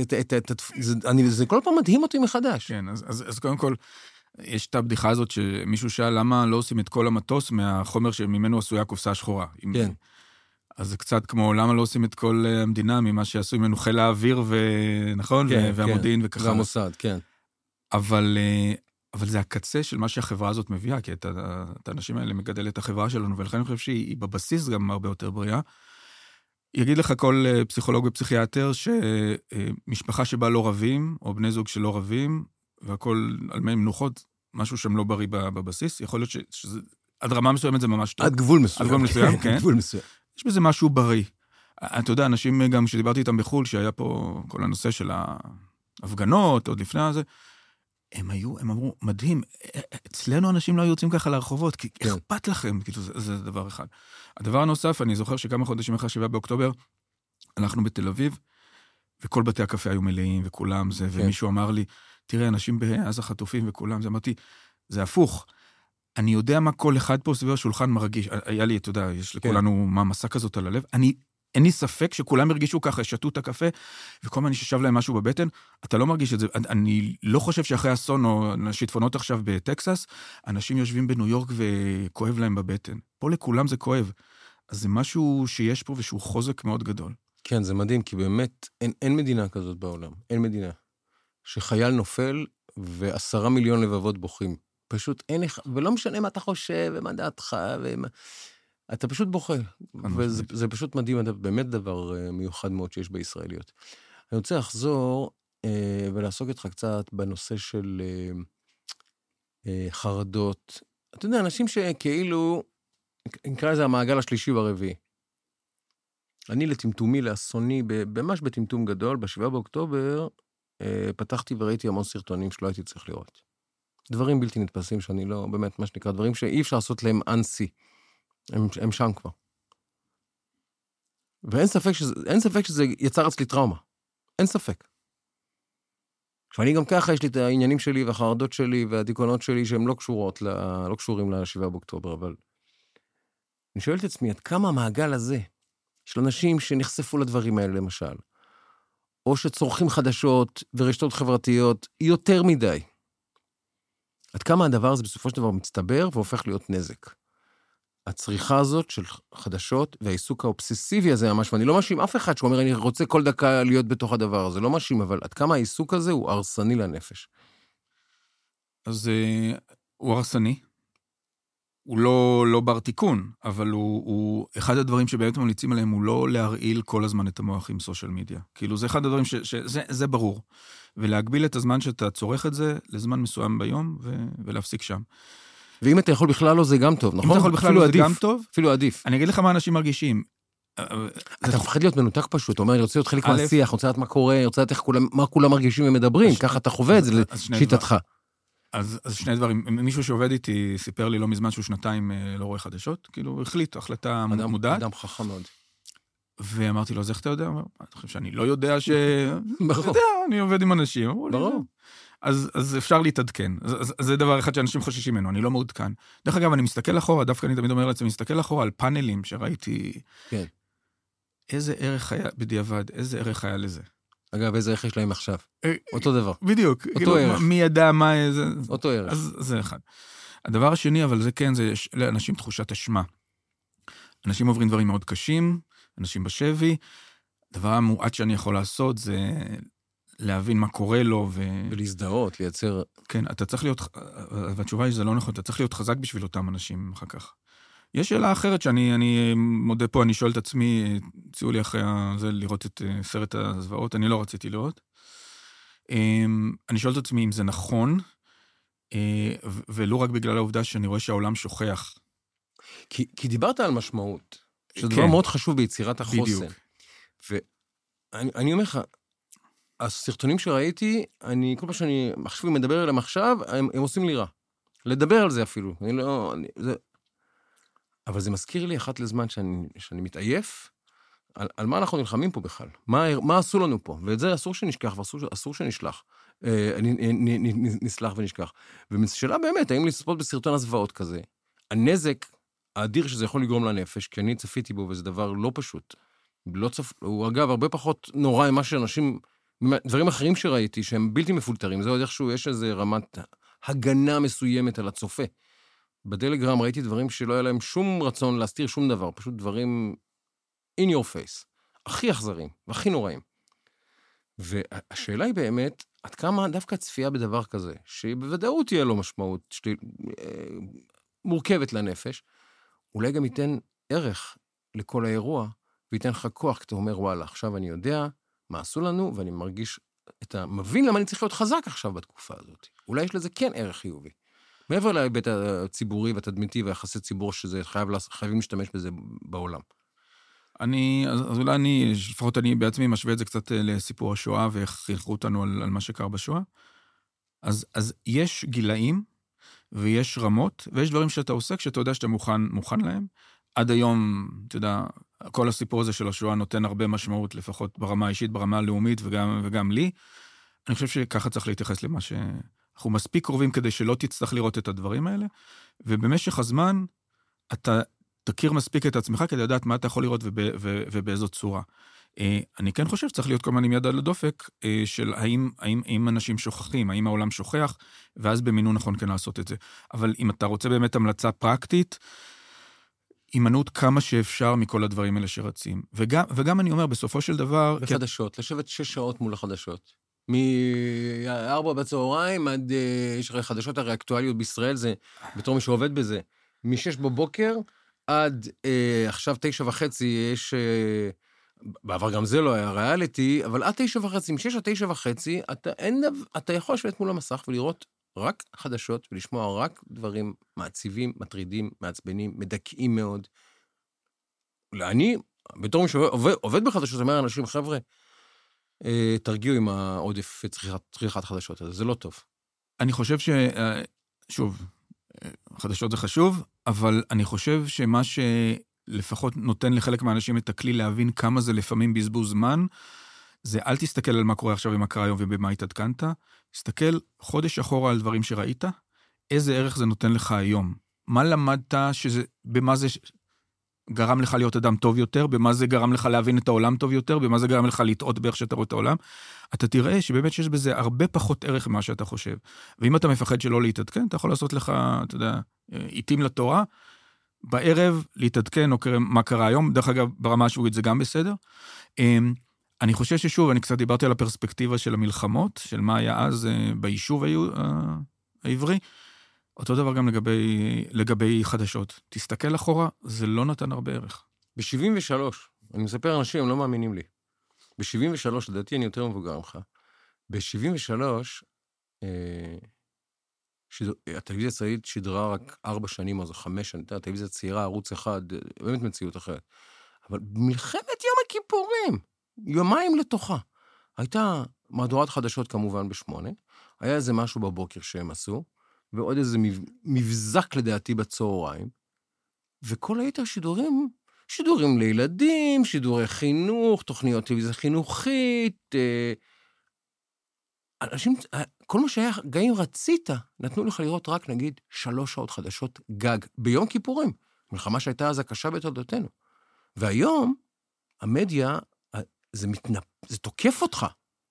זה כל פעם מדהים אותי מחדש. כן, אז קודם כל, יש את הבדיחה הזאת שמישהו שאל למה לא עושים את כל המטוס מהחומר שממנו עשויה קופסה השחורה. כן. אז זה קצת כמו למה לא עושים את כל המדינה ממה שעשו ממנו חיל האוויר, נכון? והמודיעין וככה. והמוסד, כן. אבל זה הקצה של מה שהחברה הזאת מביאה, כי את האנשים האלה מגדל את החברה שלנו, ולכן אני חושב שהיא בבסיס גם הרבה יותר בריאה. יגיד לך כל פסיכולוג ופסיכיאטר שמשפחה שבה לא רבים, או בני זוג שלא רבים, והכל על מי מנוחות, משהו שם לא בריא בבסיס, יכול להיות שזה, עד רמה מסוימת זה ממש טוב. עד גבול מסוים. עד גבול מסוים, כן. גבול מסוים. יש בזה משהו בריא. אתה יודע, אנשים גם שדיברתי איתם בחול, שהיה פה כל הנושא של ההפגנות, עוד לפני הזה, הם אמרו, מדהים, אצלנו אנשים לא יוצאים ככה לרחובות, כי אכפת לכם, כאילו זה דבר אחד. הדבר הנוסף, אני זוכר שכמה חודשים אחרי 7 באוקטובר, הלכנו בתל אביב, וכל בתי הקפה היו מלאים, וכולם זה, ומישהו אמר לי, תראה, אנשים בעזה חטופים וכולם, זה אמרתי, זה הפוך. אני יודע מה כל אחד פה סביב השולחן מרגיש, היה לי, אתה יודע, יש לכולנו מה מסע כזאת על הלב, אין לי ספק שכולם הרגישו ככה, שתו את הקפה, וכל מה ששב להם משהו בבטן, אתה לא מרגיש את זה. אני לא חושב שאחרי אסון או שיטפונות עכשיו בטקסס, אנשים יושבים בניו יורק וכואב להם בבטן. פה לכולם זה כואב. אז זה משהו שיש פה ושהוא חוזק מאוד גדול. כן, זה מדהים, כי באמת אין מדינה כזאת בעולם. אין מדינה. שחייל נופל ו10 מיליון לבבות בוכים. פשוט אין לך, ולא משנה מה אתה חושב, ומה דעתך, אתה פשוט בוכה. וזה פשוט מדהים, באמת דבר מיוחד מאוד שיש בישראליות. אני רוצה לחזור ולעסוק איתך קצת בנושא של חרדות. אתה יודע, אנשים שכאילו, נקרא לזה המעגל השלישי והרביעי. אני לטמטומי, לאסוני, ממש בטמטום גדול, ב7 באוקטובר, פתחתי וראיתי המון סרטונים שלא הייתי צריך לראות. דברים בלתי נתפסים שאני לא, באמת, מה שנקרא, דברים שאי אפשר לעשות להם אנסי. הם שם כבר. ואין ספק שזה יצר אצלי טראומה. אין ספק. ואני גם ככה, יש לי את העניינים שלי והחרדות שלי והדיכאונות שלי, שהם לא קשורים ל7 באוקטובר, אבל אני שואל את עצמי, עד כמה המעגל הזה, של אנשים שנחשפו לדברים האלה, למשל, או שצורכים חדשות ורשתות חברתיות, יותר מדי. עד כמה הדבר הזה בסופו של דבר מצטבר והופך להיות נזק. הצריכה הזאת של חדשות והעיסוק האובססיבי הזה ממש, ואני לא מאשים אף אחד שאומר, אני רוצה כל דקה להיות בתוך הדבר הזה, לא מאשים, אבל עד כמה העיסוק הזה הוא הרסני לנפש. אז הוא הרסני. הוא לא בר תיקון, אבל הוא אחד הדברים שבאמת ממליצים עליהם, הוא לא להרעיל כל הזמן את המוח עם סושיאל מדיה. כאילו, זה אחד הדברים שזה ברור. ולהגביל את הזמן שאתה צורך את זה לזמן מסוים ביום, ולהפסיק שם. ואם אתה יכול בכלל לא, זה גם טוב, נכון? אם אתה יכול בכלל לא, זה גם טוב. אפילו עדיף. אני אגיד לך מה אנשים מרגישים. אתה מפחד להיות מנותק פשוט, אתה אומר, אני רוצה להיות חלק מהשיח, רוצה לדעת מה קורה, רוצה לדעת מה כולם מרגישים ומדברים, ככה אתה חווה את זה לשיטתך. אז שני דברים, מישהו שעובד איתי סיפר לי לא מזמן שהוא 2 לא רואה חדשות, כאילו החליט, החלטה מודעת. אדם חכם מאוד. ואמרתי לו, אז איך אתה יודע? אני חושב שאני לא יודע ש... ברור. אתה יודע, אני עובד עם אנשים. ברור. אז אפשר להתעדכן. זה דבר אחד שאנשים חוששים ממנו, אני לא מעודכן. דרך אגב, אני מסתכל אחורה, דווקא אני תמיד אומר לעצמי, מסתכל אחורה על פאנלים שראיתי. כן. איזה ערך היה בדיעבד, איזה ערך היה לזה. אגב, איזה ערך יש להם עכשיו? אותו דבר. בדיוק. אותו ערך. מי ידע מה... אותו ערך. אז זה אחד. הדבר השני, אבל זה כן, זה יש לאנשים תחושת אשמה. אנשים עוברים דברים מאוד קשים, אנשים בשבי. הדבר המועט שאני יכול לעשות זה להבין מה קורה לו ולהזדהות, לייצר... כן, אתה צריך להיות... והתשובה היא שזה לא נכון, אתה צריך להיות חזק בשביל אותם אנשים אחר כך. יש שאלה אחרת שאני מודה פה, אני שואל את עצמי, הציעו לי אחרי זה לראות את סרט הזוועות, אני לא רציתי לראות. אני שואל את עצמי אם זה נכון, ולא רק בגלל העובדה שאני רואה שהעולם שוכח. כי דיברת על משמעות, שזה דבר מאוד חשוב ביצירת החוסן. בדיוק. ואני אומר לך, הסרטונים שראיתי, כל פעם שאני מחשבי מדבר עליהם עכשיו, הם עושים לי רע. לדבר על זה אפילו. אבל זה מזכיר לי אחת לזמן שאני מתעייף, על מה אנחנו נלחמים פה בכלל? מה עשו לנו פה? ואת זה אסור שנשכח, ואסור שנשלח. נסלח ונשכח. ומשאלה באמת, האם לצפות בסרטון הזוועות כזה, הנזק האדיר שזה יכול לגרום לנפש, כי אני צפיתי בו, וזה דבר לא פשוט. הוא אגב הרבה פחות נורא ממה שאנשים, דברים אחרים שראיתי, שהם בלתי מפולטרים, זה עוד איכשהו, יש איזו רמת הגנה מסוימת על הצופה. בטלגרם ראיתי דברים שלא היה להם שום רצון להסתיר שום דבר, פשוט דברים in your face, הכי אכזרים והכי נוראים. והשאלה היא באמת, עד כמה דווקא צפייה בדבר כזה, שבוודאות תהיה לו משמעות מורכבת לנפש, אולי גם ייתן ערך לכל האירוע, וייתן לך כוח, כי אתה אומר, וואלה, עכשיו אני יודע מה עשו לנו, ואני מרגיש מבין למה אני צריך להיות חזק עכשיו בתקופה הזאת. אולי יש לזה כן ערך חיובי. מעבר להיבט הציבורי והתדמיתי והיחסי ציבור, שזה חייבים להשתמש בזה בעולם. אז אולי לפחות אני בעצמי משווה את זה קצת לסיפור השואה, ואיך חינכו אותנו על מה שקרה בשואה. אז יש גילאים, ויש רמות, ויש דברים שאתה עושה, כשאתה יודע שאתה מוכן להם. עד היום, אתה יודע, כל הסיפור הזה של השואה נותן הרבה משמעות, לפחות ברמה האישית, ברמה הלאומית, וגם לי. אני חושב שככה צריך להתייחס למה אנחנו מספיק קרובים כדי שלא תצטרך לראות את הדברים האלה, ובמשך הזמן אתה תכיר מספיק את עצמך כדי לדעת מה אתה יכול לראות ובאיזו צורה. אני כן חושב שצריך להיות כל הזמן עם יד על הדופק של האם אנשים שוכחים, האם העולם שוכח, ואז במינון נכון כן לעשות את זה. אבל אם אתה רוצה באמת המלצה פרקטית, הימנעות כמה שאפשר מכל הדברים האלה שרצים. וגם אני אומר, בסופו של דבר... וחדשות, לשבת 6 שעות מול החדשות. מ-4 בצהריים עד, יש חדשות הרי אקטואליות בישראל, זה בתור מי שעובד בזה, מ-6 בבוקר עד עכשיו 9:30, יש, בעבר גם זה לא היה ריאליטי, אבל עד 9:30, מ-6 עד 9:30, אתה יכול לשבת מול המסך ולראות רק חדשות, ולשמוע רק דברים מעציבים, מטרידים, מעצבנים, מדכאים מאוד. אני, בתור מי שעובד בחדשות, אומר אנשים, חבר'ה, תרגיעו עם העודף צריכת חדשות הזה, זה לא טוב. אני חושב שוב, חדשות זה חשוב, אבל אני חושב שמה שלפחות נותן לחלק מהאנשים את הכלי להבין כמה זה לפעמים בזבוז זמן, זה אל תסתכל על מה קורה עכשיו ומה קרה היום ובמה התעדכנת, תסתכל חודש אחורה על דברים שראית, איזה ערך זה נותן לך היום. מה למדת במה זה גרם לך להיות אדם טוב יותר, במה זה גרם לך להבין את העולם טוב יותר, במה זה גרם לך לטעות באיך שאתה רואה את העולם, אתה תראה שבאמת שיש בזה הרבה פחות ערך ממה שאתה חושב. ואם אתה מפחד שלא להתעדכן, אתה יכול לעשות לך, אתה יודע, עיתים לתורה, בערב להתעדכן או מה קרה היום, דרך אגב, ברמה השבועית זה גם בסדר. אני חושב ששוב, אני קצת דיברתי על הפרספקטיבה של המלחמות, של מה היה אז ביישוב העברי, אותו דבר גם לגבי חדשות. תסתכל אחורה, זה לא נתן הרבה ערך. ב-73, אני מספר אנשים, הם לא מאמינים לי. ב-73, לדעתי אני יותר מבוגר ממך. ב-73, הטלוויזיה הצבאית שידרה רק 4 שנים, או 5 שנים, הטלוויזיה צעירה, ערוץ אחד, באמת מציאות אחרת. אבל מלחמת יום הכיפורים, יומיים לתוכה, הייתה מהדורת חדשות כמובן ב-8, היה איזה משהו בבוקר שהם עשו, ועוד איזה מבזק לדעתי בצהריים, וכל היתר שידורים לילדים, שידורי חינוך, תוכניות טלוויזיה חינוכית, אנשים, כל מה שהיה, גם אם רצית, נתנו לך לראות רק נגיד 3 שעות חדשות גג, ביום כיפורים, מלחמה שהייתה אז הקשה בתולדותינו. והיום, המדיה, זה תוקף אותך,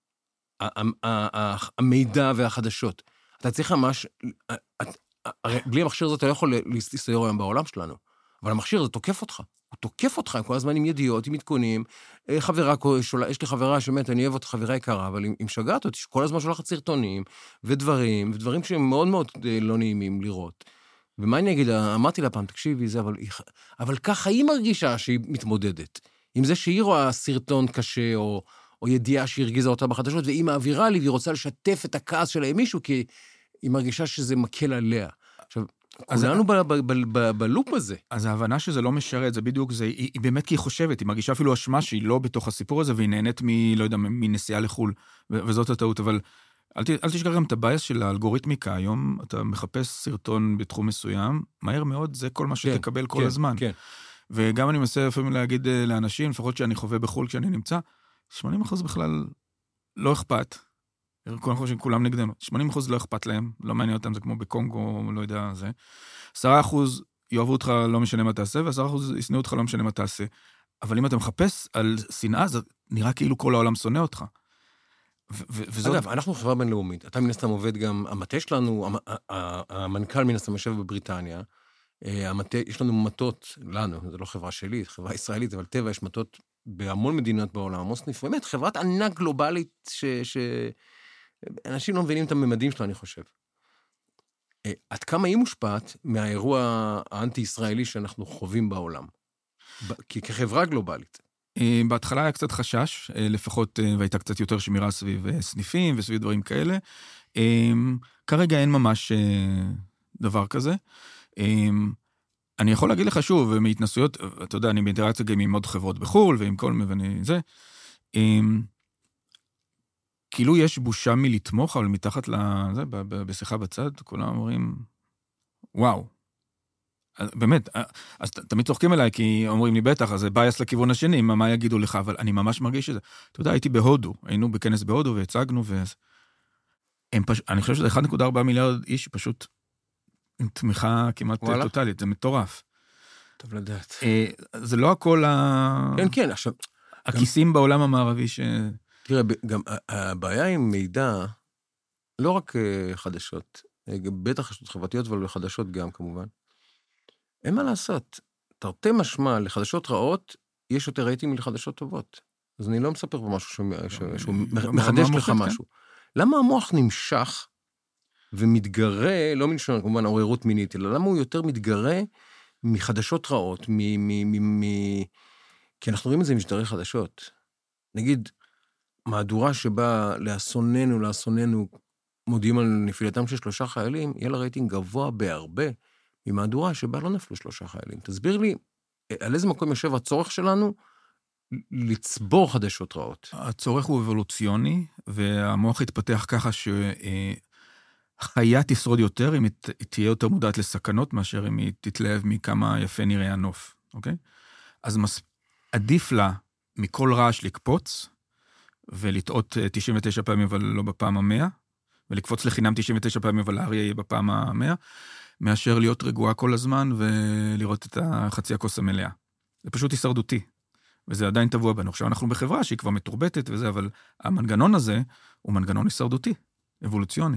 המידע והחדשות. אתה צריך ממש, הרי בלי המכשיר הזה אתה לא יכול להסתדר היום בעולם שלנו, אבל המכשיר הזה תוקף אותך, הוא תוקף אותך כל הזמן עם ידיעות, עם עדכונים, חברה, יש לי חברה שבאמת, אני אוהב אותה חברה יקרה, אבל היא משגעת אותי, שכל הזמן שולחת סרטונים, ודברים שהם מאוד מאוד לא נעימים לראות. ומה אני אגיד, אמרתי לה פעם, תקשיבי, אבל ככה היא מרגישה שהיא מתמודדת, עם זה שהיא רואה סרטון קשה, או ידיעה שהרגיזה אותה בחדשות, והיא מעבירה לי, והיא רוצה לשתף את הכעס שלה עם מישהו, כי היא מרגישה שזה מקל עליה. עכשיו, כולנו בלופ הזה. אז ההבנה שזה לא משרת, זה בדיוק זה, היא באמת כי היא חושבת, היא מרגישה אפילו אשמה שהיא לא בתוך הסיפור הזה, והיא נהנית לא יודע, מנסיעה לחול, וזאת הטעות, אבל אל תשכח גם את הבייס של האלגוריתמיקה, היום אתה מחפש סרטון בתחום מסוים, מהר מאוד זה כל מה שתקבל כל הזמן. וגם אני מנסה לפעמים להגיד לאנשים, לפחות שאני חווה בחול כשאני נמצא, 80% בכלל לא אכפת, כולם נגדנו, 80% לא אכפת להם, לא מעניין אותם, זה כמו בקונגו, לא יודע, זה. 10% יאהבו אותך, לא משנה מה תעשה, ו10% ישנאו אותך, לא משנה מה תעשה. אבל אם אתה מחפש על שנאה, זה נראה כאילו כל העולם שונא אותך. אגב, אנחנו חברה בינלאומית, אתה מן הסתם עובד גם, המטה שלנו, המנכ"ל מן הסתם יושב בבריטניה, יש לנו מטות, לנו, זה לא חברה שלי, חברה ישראלית, אבל טבע יש מטות בהמון מדינות בעולם, מוסניף, באמת, חברת ענק גלובלית שאנשים לא מבינים את הממדים שלו, אני חושב. עד כמה היא מושפעת מהאירוע האנטי-ישראלי שאנחנו חווים בעולם, כחברה גלובלית? בהתחלה היה קצת חשש, לפחות, והייתה קצת יותר שמירה סביב סניפים וסביב דברים כאלה. כרגע אין ממש דבר כזה. אני יכול להגיד לך שוב, מהתנסויות, אתה יודע, אני באינטראקציה גם עם עוד חברות בחול, ועם כל מבני זה, כאילו יש בושה מלתמוך, אבל מתחת לזה, בשיחה בצד, כולם אומרים, וואו. באמת, אז תמיד צוחקים אליי, כי אומרים לי בטח, אז זה בייס לכיוון השני, מה יגידו לך, אבל אני ממש מרגיש את זה. אתה יודע, הייתי בהודו, היינו בכנס בהודו, והצגנו, אני חושב שזה 1.4 מיליארד איש, פשוט עם תמיכה כמעט טוטלית, זה מטורף. טוב לדעת. זה לא הכל כן, עכשיו... הכיסים בעולם המערבי תראה, גם הבעיה עם מידע, לא רק חדשות, בטח חדשות חברתיות, אבל חדשות גם כמובן. אין מה לעשות. תרתי משמע, לחדשות רעות, יש יותר רייטינג מלחדשות טובות. אז אני לא מספר פה משהו שהוא מחדש לך משהו. למה המוח נמשך ומתגרה, לא מלשון, כמובן, עוררות מינית, אלא למה הוא יותר מתגרה מחדשות רעות, כי אנחנו רואים את זה עם משדרי חדשות. נגיד, מהדורה שבה לאסוננו, מודיעים על נפילתם של 3 חיילים, יהיה לה רייטינג גבוה בהרבה, ממהדורה שבה לא נפלו 3 חיילים. תסביר לי, על איזה מקום יושב הצורך שלנו לצבור חדשות רעות? הצורך הוא אבולוציוני, והמוח יתפתח ככה חיה תשרוד יותר, אם היא תהיה יותר מודעת לסכנות, מאשר אם היא תתלהב מכמה יפה נראה הנוף, אוקיי? אז עדיף לה מכל רעש לקפוץ, ולטעות 99 פעמים, אבל לא בפעם ה-100, ולקפוץ לחינם 99 פעמים, אבל האריה יהיה בפעם ה-100, מאשר להיות רגועה כל הזמן, ולראות את החצי הכוס המלאה. זה פשוט הישרדותי, וזה עדיין טבוע בנו. עכשיו אנחנו בחברה שהיא כבר מתורבתת וזה, אבל המנגנון הזה הוא מנגנון הישרדותי, אבולוציוני.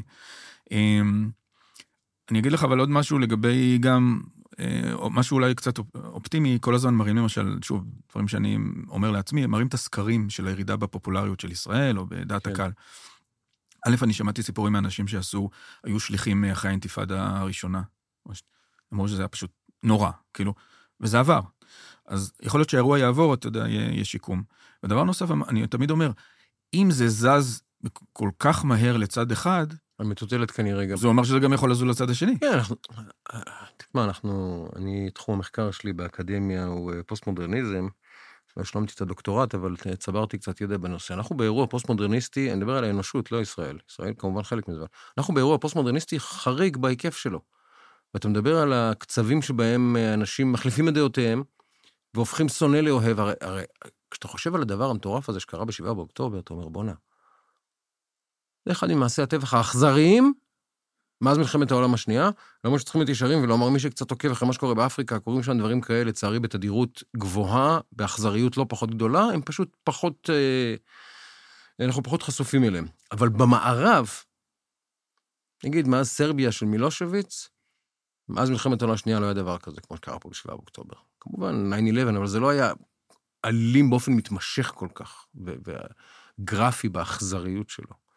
אני אגיד לך אבל עוד משהו לגבי גם, משהו אולי קצת אופטימי, כל הזמן מראים למשל, שוב, דברים שאני אומר לעצמי, מראים את הסקרים של הירידה בפופולריות של ישראל, או בדעת הקהל. א', אני שמעתי סיפורים מאנשים היו שליחים אחרי האינתיפאדה הראשונה. אמרו שזה היה פשוט נורא, כאילו, וזה עבר. אז יכול להיות שהאירוע יעבור, אתה יודע, יהיה שיקום. ודבר נוסף, אני תמיד אומר, אם זה זז כל כך מהר לצד אחד, המטוטלת כנראה גם. זה אומר שזה גם יכול לזול לצד השני. כן, תשמע, תחום המחקר שלי באקדמיה הוא פוסט-מודרניזם, לא השלמתי את הדוקטורט, אבל צברתי קצת ידע בנושא. אנחנו באירוע פוסט-מודרניסטי, אני מדבר על האנושות, לא ישראל. ישראל כמובן חלק מזה. אנחנו באירוע פוסט-מודרניסטי חריג בהיקף שלו. ואתה מדבר על הקצבים שבהם אנשים מחליפים את דעותיהם, והופכים שונא לאוהב. הרי כשאתה חושב על הדבר המטורף הזה שקרה ב7 באוקטובר, אתה אומר, בונה. זה אחד ממעשי הטבח האכזריים, מאז מלחמת העולם השנייה, לא שצריכים להיות ישרים, ולא אמר מי שקצת עוקב אחרי מה שקורה באפריקה, קוראים שם דברים כאלה, לצערי בתדירות גבוהה, באכזריות לא פחות גדולה, הם פשוט פחות, אנחנו פחות חשופים אליהם. אבל במערב, נגיד, מאז סרביה של מילושוויץ, מאז מלחמת העולם השנייה לא היה דבר כזה, כמו שקרה פה ב7 באוקטובר. כמובן, 9/11, אבל זה לא היה אלים באופן מתמשך כל כך, וגרפי באכזריות שלו.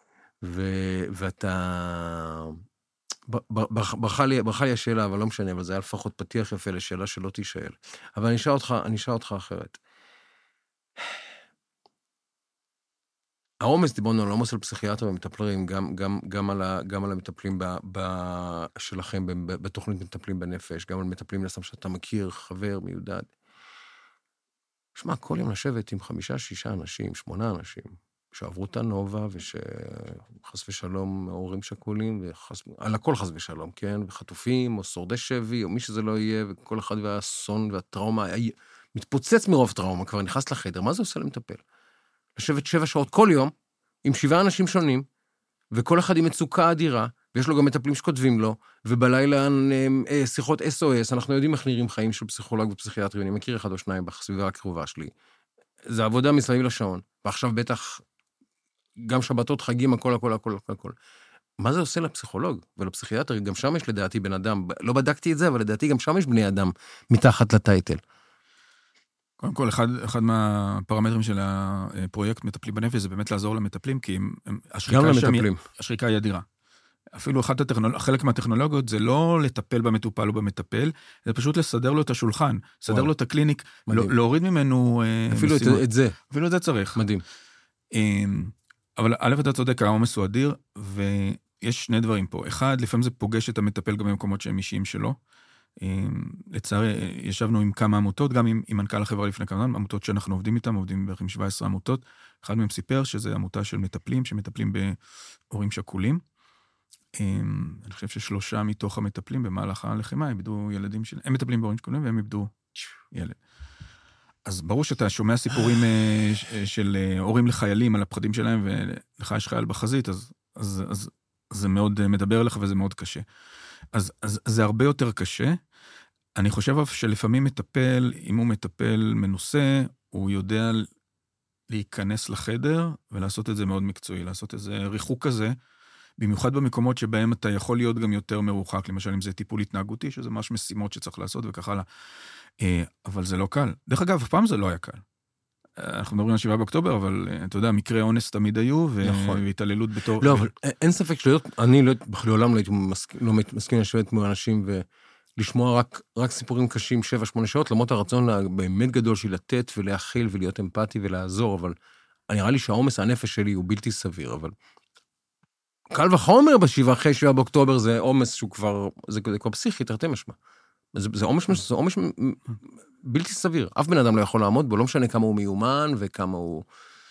ואתה... ברכה לי השאלה, אבל לא משנה, אבל זה היה לפחות פתיח יפה לשאלה שלא תישאל. אבל אני אשאל אותך אחרת. העומס, דיברנו על העומס על פסיכיאטר ומטפלים, גם על המטפלים שלכם, בתוכנית מטפלים בנפש, גם על מטפלים לסם שאתה מכיר, חבר, מיודד. שמע, כל יום לשבת עם 5-6 אנשים, 8 אנשים, שעברו את הנובה, ושחס ושלום הורים שכולים, על הכל חס ושלום, כן? וחטופים, או שורדי שבי, או מי שזה לא יהיה, וכל אחד והאסון והטראומה, מתפוצץ מרוב טראומה, כבר נכנס לחדר, מה זה עושה למטפל? לשבת 7 שעות כל יום, עם 7 אנשים שונים, וכל אחד עם מצוקה אדירה, ויש לו גם מטפלים שכותבים לו, ובלילה שיחות SOS, אנחנו יודעים איך נראים חיים של פסיכולוג ופסיכיאטרי, אני מכיר 1 או 2 בסביבה הקרובה שלי. זה עבודה מסביב לשעון, ועכשיו בטח גם שבתות, חגים, הכל. מה זה עושה לפסיכולוג ולפסיכיאטר? גם שם יש לדעתי בן אדם, לא בדקתי את זה, אבל לדעתי גם שם יש בני אדם מתחת לטייטל. קודם כל, אחד מהפרמטרים של הפרויקט מטפלים בנפש, זה באמת לעזור למטפלים, כי השריקה היא אדירה. אפילו חלק מהטכנולוגיות זה לא לטפל במטופל או במטפל, זה פשוט לסדר לו את השולחן, לסדר לו את הקליניק, להוריד ממנו אפילו את זה. אפילו את זה צריך. מדהים. אבל א', אתה צודק, העומס הוא אדיר, ויש 2 דברים פה. אחד, לפעמים זה פוגש את המטפל גם במקומות שהם אישיים שלו. לצערי, ישבנו עם כמה עמותות, גם עם מנכ"ל החברה לפני כמה זמן, עמותות שאנחנו עובדים איתם, עובדים בערך עם 17 עמותות. אחד מהם סיפר שזה עמותה של מטפלים, שמטפלים בהורים שכולים. אני חושב ש3 מתוך המטפלים במהלך הלחימה איבדו ילדים שלהם. הם מטפלים בהורים שכולים והם איבדו ילד. אז ברור שאתה שומע סיפורים של הורים לחיילים על הפחדים שלהם, ולך יש חייל בחזית, אז זה מאוד מדבר אליך וזה מאוד קשה. אז זה הרבה יותר קשה. אני חושב שלפעמים מטפל, אם הוא מטפל מנוסה, הוא יודע להיכנס לחדר ולעשות את זה מאוד מקצועי, לעשות איזה ריחוק כזה, במיוחד במקומות שבהם אתה יכול להיות גם יותר מרוחק, למשל אם זה טיפול התנהגותי, שזה ממש משימות שצריך לעשות וכך הלאה. אבל זה לא קל. דרך אגב, אף פעם זה לא היה קל. אנחנו מדברים על 7 באוקטובר, אבל אתה יודע, מקרי אונס תמיד היו, והתעללות בתור... לא, אבל אין ספק אני לעולם לא הייתי מסכים לשבת כמו אנשים ולשמוע רק סיפורים קשים 7-8 שעות, למרות הרצון באמת גדול של לתת ולהכיל ולהיות אמפתי ולעזור, אבל נראה לי שהעומס הנפש שלי הוא בלתי סביר, אבל קל וחומר אחרי 7 באוקטובר זה עומס שהוא כבר, זה כבר פסיכי, תרתי משמע. זה עומס בלתי סביר. אף בן אדם לא יכול לעמוד בו, לא משנה כמה הוא מיומן וכמה הוא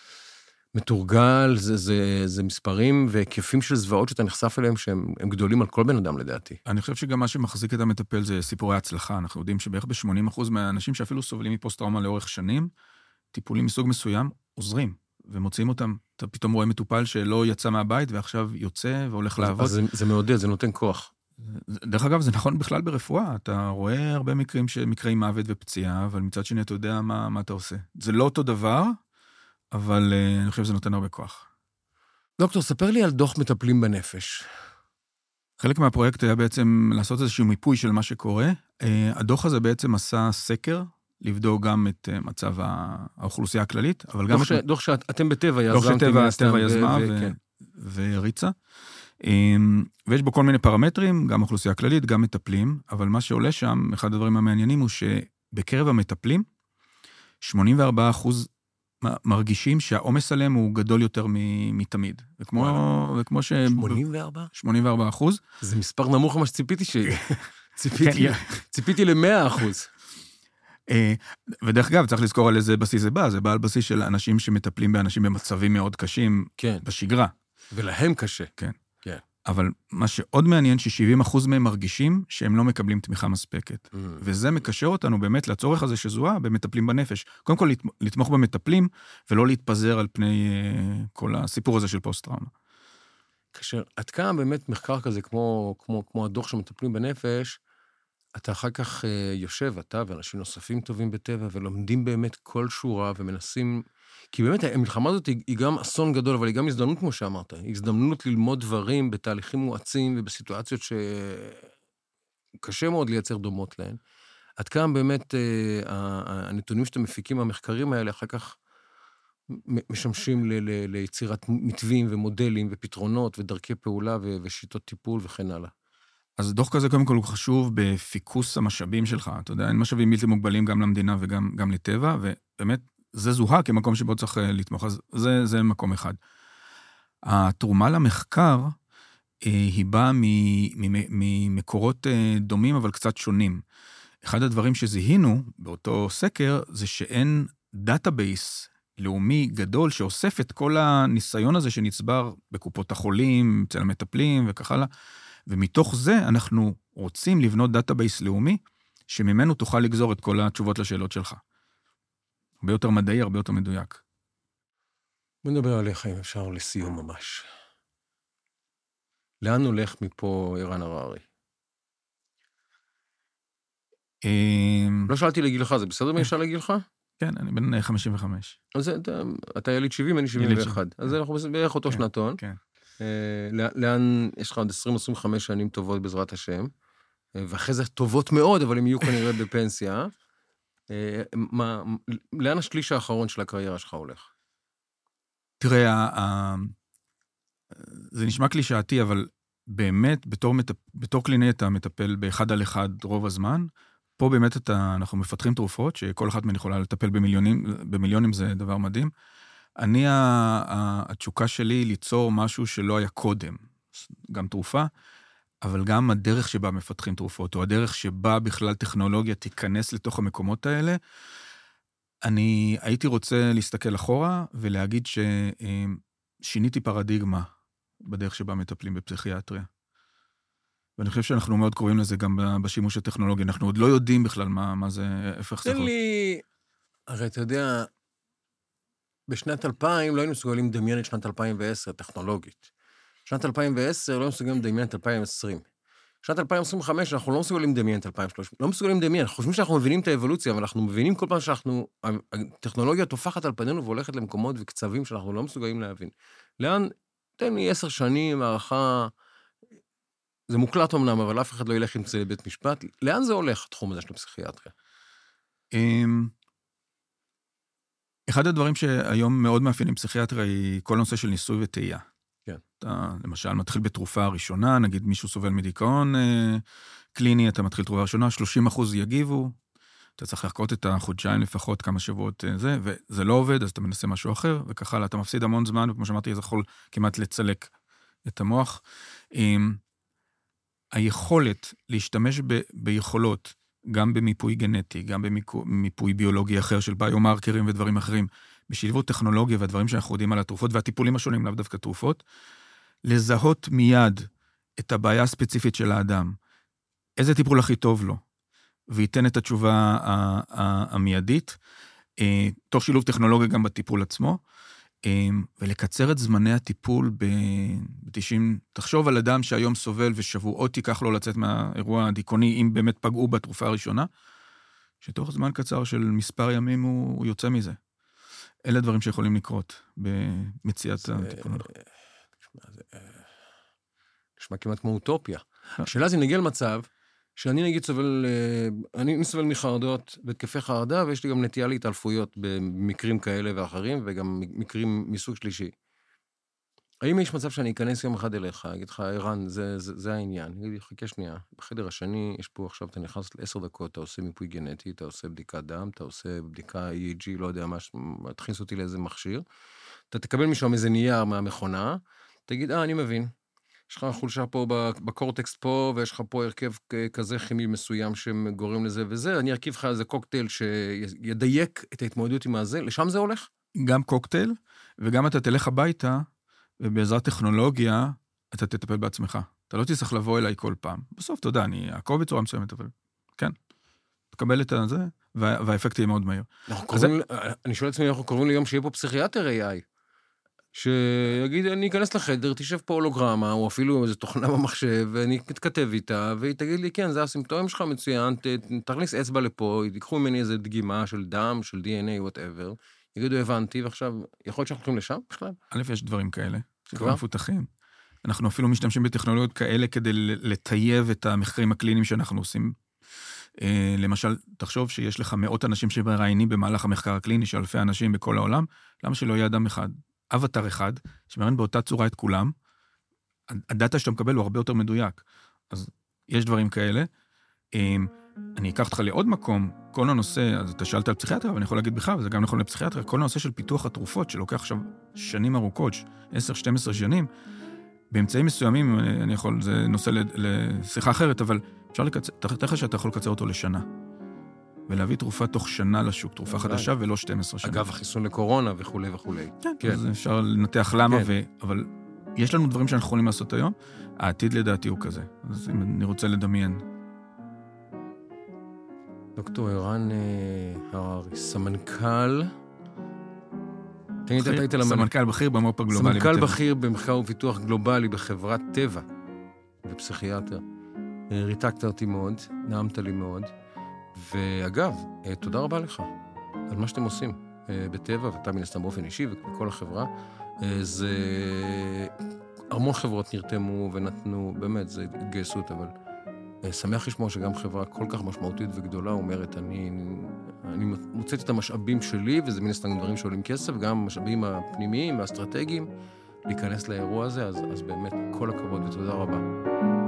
מתורגל, זה מספרים והיקפים של זוועות שאתה נחשף אליהם שהם גדולים על כל בן אדם לדעתי. אני חושב שגם מה שמחזיק את המטפל זה סיפורי הצלחה. אנחנו יודעים שבערך ב-80% מהאנשים שאפילו סובלים מפוסט-טראומה לאורך שנים, טיפולים מסוג מסוים עוזרים, ומוציאים אותם. אתה פתאום רואה מטופל שלא יצא מהבית ועכשיו יוצא והולך לעבוד. אז זה מעודד, זה נותן כוח. דרך אגב, זה נכון בכלל ברפואה, אתה רואה הרבה מקרים מקרי מוות ופציעה, אבל מצד שני אתה יודע מה אתה עושה. זה לא אותו דבר, אבל אני חושב שזה נותן הרבה כוח. דוקטור, ספר לי על דוח מטפלים בנפש. חלק מהפרויקט היה בעצם לעשות איזשהו מיפוי של מה שקורה. הדוח הזה בעצם עשה סקר, לבדוק גם את מצב האוכלוסייה הכללית, אבל גם... דוח שאתם בטבע יזמתם. דוח שטבע יזמה והריצה. ויש בו כל מיני פרמטרים, גם אוכלוסייה הכללית, גם מטפלים, אבל מה שעולה שם, אחד הדברים המעניינים הוא שבקרב המטפלים, 84% מרגישים שהעומס עליהם הוא גדול יותר מתמיד. וכמו 84? 84%. זה מספר נמוך מה שציפיתי שיהיה. ציפיתי ל100%. ודרך אגב, צריך לזכור על איזה בסיס זה בא. זה בא על בסיס של אנשים שמטפלים באנשים במצבים מאוד קשים בשגרה. ולהם קשה. כן. אבל מה שעוד מעניין, ש70% מהם מרגישים שהם לא מקבלים תמיכה מספקת. וזה מקשר אותנו באמת לצורך הזה שזוהה במטפלים בנפש. קודם כל, לתמוך במטפלים, ולא להתפזר על פני כל הסיפור הזה של פוסט-טראומה. כאשר עד כמה באמת מחקר כזה, כמו הדוח שמטפלים בנפש, אתה אחר כך יושב, אתה ואנשים נוספים טובים בטבע, ולומדים באמת כל שורה, ומנסים... כי באמת המלחמה הזאת היא גם אסון גדול, אבל היא גם הזדמנות, כמו שאמרת. היא הזדמנות ללמוד דברים בתהליכים מואצים, ובסיטואציות שקשה מאוד לייצר דומות להן. עד כמה באמת הנתונים שאתם מפיקים, המחקרים האלה, אחר כך משמשים ליצירת מתווים ומודלים ופתרונות ודרכי פעולה ושיטות טיפול וכן הלאה. אז דוח כזה קודם כל הוא חשוב בפיקוס המשאבים שלך. אתה יודע, אין משאבים בלתי מוגבלים גם למדינה וגם לטבע, ובאמת זה זוהה כמקום שבו צריך לתמוך. אז זה מקום אחד. התרומה למחקר היא באה ממקורות דומים אבל קצת שונים. אחד הדברים שזיהינו באותו סקר זה שאין דאטאבייס לאומי גדול שאוסף את כל הניסיון הזה שנצבר בקופות החולים, אצל המטפלים וכך הלאה. ומתוך זה אנחנו רוצים לבנות דאטאבייס לאומי, שממנו תוכל לגזור את כל התשובות לשאלות שלך. הרבה יותר מדעי, הרבה יותר מדויק. בוא נדבר עליך, אם אפשר, לסיום ממש. לאן הולך מפה ערן הררי? לא שאלתי לגילך, זה בסדר מה אפשר לגילך? כן, אני בן 55. אז אתה יליד 70, אני 71. אז אנחנו בערך אותו שנתון. כן. לאן יש לך עוד 20-25 שנים טובות בעזרת השם, ואחרי זה טובות מאוד, אבל הם יהיו כנראה בפנסיה. לאן השליש האחרון של הקריירה שלך הולך? תראה, זה נשמע קלישאתי, אבל באמת, בתור קלינאי אתה מטפל באחד על אחד רוב הזמן, פה באמת אנחנו מפתחים תרופות, שכל אחת מהן יכולה לטפל במיליונים זה דבר מדהים. התשוקה שלי ליצור משהו שלא היה קודם, גם תרופה, אבל גם הדרך שבה מפתחים תרופות, או הדרך שבה בכלל טכנולוגיה תיכנס לתוך המקומות האלה, אני הייתי רוצה להסתכל אחורה, ולהגיד ששיניתי פרדיגמה בדרך שבה מטפלים בפסיכיאטריה. ואני חושב שאנחנו מאוד קוראים לזה גם בשימוש הטכנולוגי, אנחנו עוד לא יודעים בכלל מה זה, איפה יחסכות. תן לי, הרי אתה יודע, בשנת 2000 לא היינו מסוגלים לדמיין את שנת 2010 טכנולוגית. שנת 2010 לא היינו מסוגלים לדמיין את 2020. שנת 2025 אנחנו לא מסוגלים לדמיין את 2030. לא מסוגלים לדמיין, אנחנו חושבים שאנחנו מבינים את האבולוציה, אבל אנחנו מבינים כל פעם הטכנולוגיה תופחת על פנינו והולכת למקומות וקצבים שאנחנו לא מסוגלים להבין. לאן, תן לי 10 שנים, הערכה, זה מוקלט אמנם, אבל אף אחד לא ילך עם זה לבית משפט. לאן זה הולך, התחום הזה של הפסיכיאטריה? אחד הדברים שהיום מאוד מאפיינים פסיכיאטריה היא כל הנושא של ניסוי וטעייה. כן. אתה למשל מתחיל בתרופה הראשונה, נגיד מישהו סובל מדיכאון קליני, אתה מתחיל תרופה ראשונה, 30% יגיבו, אתה צריך לחכות את החודשיים לפחות, כמה שבועות זה, וזה לא עובד, אז אתה מנסה משהו אחר, וככה אתה מפסיד המון זמן, וכמו שאמרתי, זה יכול כמעט לצלק את המוח. היכולת להשתמש ביכולות, גם במיפוי גנטי, גם במיפוי ביולוגי אחר של ביומרקרים ודברים אחרים, בשילבות טכנולוגיה והדברים שאנחנו יודעים על התרופות והטיפולים השונים, לאו דווקא תרופות, לזהות מיד את הבעיה הספציפית של האדם, איזה טיפול הכי טוב לו, וייתן את התשובה המיידית, תוך שילוב טכנולוגיה גם בטיפול עצמו, ולקצר את זמני הטיפול ב-90, תחשוב על אדם שהיום סובל ושבועות ייקח לו לצאת מהאירוע הדיכאוני, אם באמת פגעו בתרופה הראשונה, שתוך זמן קצר של מספר ימים הוא יוצא מזה. אלה דברים שיכולים לקרות במציאת הטיפול. נשמע כמעט כמו אוטופיה. השאלה זה נגיע למצב, שאני נגיד סובל, אני סובל מחרדות, בהתקפי חרדה, ויש לי גם נטייה להתעלפויות במקרים כאלה ואחרים, וגם מקרים מסוג שלישי. האם יש מצב שאני אכנס יום אחד אליך, אגיד לך, ערן, זה העניין. אני אגיד, חכה שנייה, בחדר השני, יש פה עכשיו, אתה נכנס ל10 דקות, אתה עושה מיפוי גנטי, אתה עושה בדיקת דם, אתה עושה בדיקה EEG, לא יודע מה, תכניס אותי לאיזה מכשיר, אתה תקבל משם איזה נייר מהמכונה, תגיד, אני מבין. יש לך חולשה פה בקורטקסט פה, ויש לך פה הרכב כזה כימי מסוים שגורם לזה וזה, אני ארכיב לך איזה קוקטייל שידייק את ההתמודדות עם הזה, לשם זה הולך? גם קוקטייל, וגם אתה תלך הביתה, ובעזרת טכנולוגיה, אתה תטפל בעצמך. אתה לא תצטרך לבוא אליי כל פעם. בסוף, אתה יודע, אני אעקוב בצורה מסוימת, אבל כן. תקבל את זה, והאפקט יהיה מאוד מהיר. אני שואל עצמי, אנחנו קוראים ליום שיהיה פה פסיכיאטר AI. שיגיד, אני אכנס לחדר, תשב פה הולוגרמה, או אפילו איזו תוכנה במחשב, ואני מתכתב איתה, והיא תגיד לי, כן, זה הסימפטומים שלך מצוין, תכניס אצבע לפה, ייקחו ממני איזו דגימה של דם, של DNA, whatever, יגידו, הבנתי, ועכשיו, יכול להיות שאנחנו הולכים לשם בכלל? א', יש דברים כאלה, שכבר מפותחים. אנחנו אפילו משתמשים בטכנולוגיות כאלה, כדי לטייב את המחקרים הקליניים שאנחנו עושים. למשל, תחשוב שיש לך מאות אנשים שמראיינים במהלך המחקר הקליני, של אלפי אנשים בכל העולם, למה שלא יהיה אדם אחד? אבטר אחד, שמראים באותה צורה את כולם, הדאטה שאתה מקבל הוא הרבה יותר מדויק. אז יש דברים כאלה. אני אקח אותך לעוד מקום, כל הנושא, אז אתה שאלת על פסיכיאטריה, אבל אני יכול להגיד בכלל, וזה גם נכון לפסיכיאטריה, כל הנושא של פיתוח התרופות, שלוקח עכשיו שנים ארוכות, 10-12 שנים, באמצעים מסוימים, אני יכול, זה נושא לשיחה אחרת, אבל אפשר תכף שאתה יכול לקצר אותו לשנה. ולהביא תרופה תוך שנה לשוק, תרופה חדשה ולא 12 שנה. אגב, החיסון לקורונה וכו' וכו'. כן, אז אפשר לנתח למה, אבל יש לנו דברים שאנחנו יכולים לעשות היום, העתיד לדעתי הוא כזה. אז אם אני רוצה לדמיין. דוקטור ערן הררי, סמנכ"ל... סמנכ"ל בכיר במו"פ הגלובלי. סמנכ"ל בכיר במחקר ופיתוח גלובלי בחברת טבע, ופסיכיאטר. ריתקת אותי מאוד, נעמת לי מאוד. ואגב, תודה רבה לך על מה שאתם עושים בטבע, ואתה מן הסתם באופן אישי ובכל החברה. זה... המון חברות נרתמו ונתנו, באמת, זה התגייסות, אבל שמח לשמוע שגם חברה כל כך משמעותית וגדולה אומרת, אני מוצאת את המשאבים שלי, וזה מן הסתם דברים שעולים כסף, גם המשאבים הפנימיים והאסטרטגיים, להיכנס לאירוע הזה, אז באמת כל הכבוד ותודה רבה.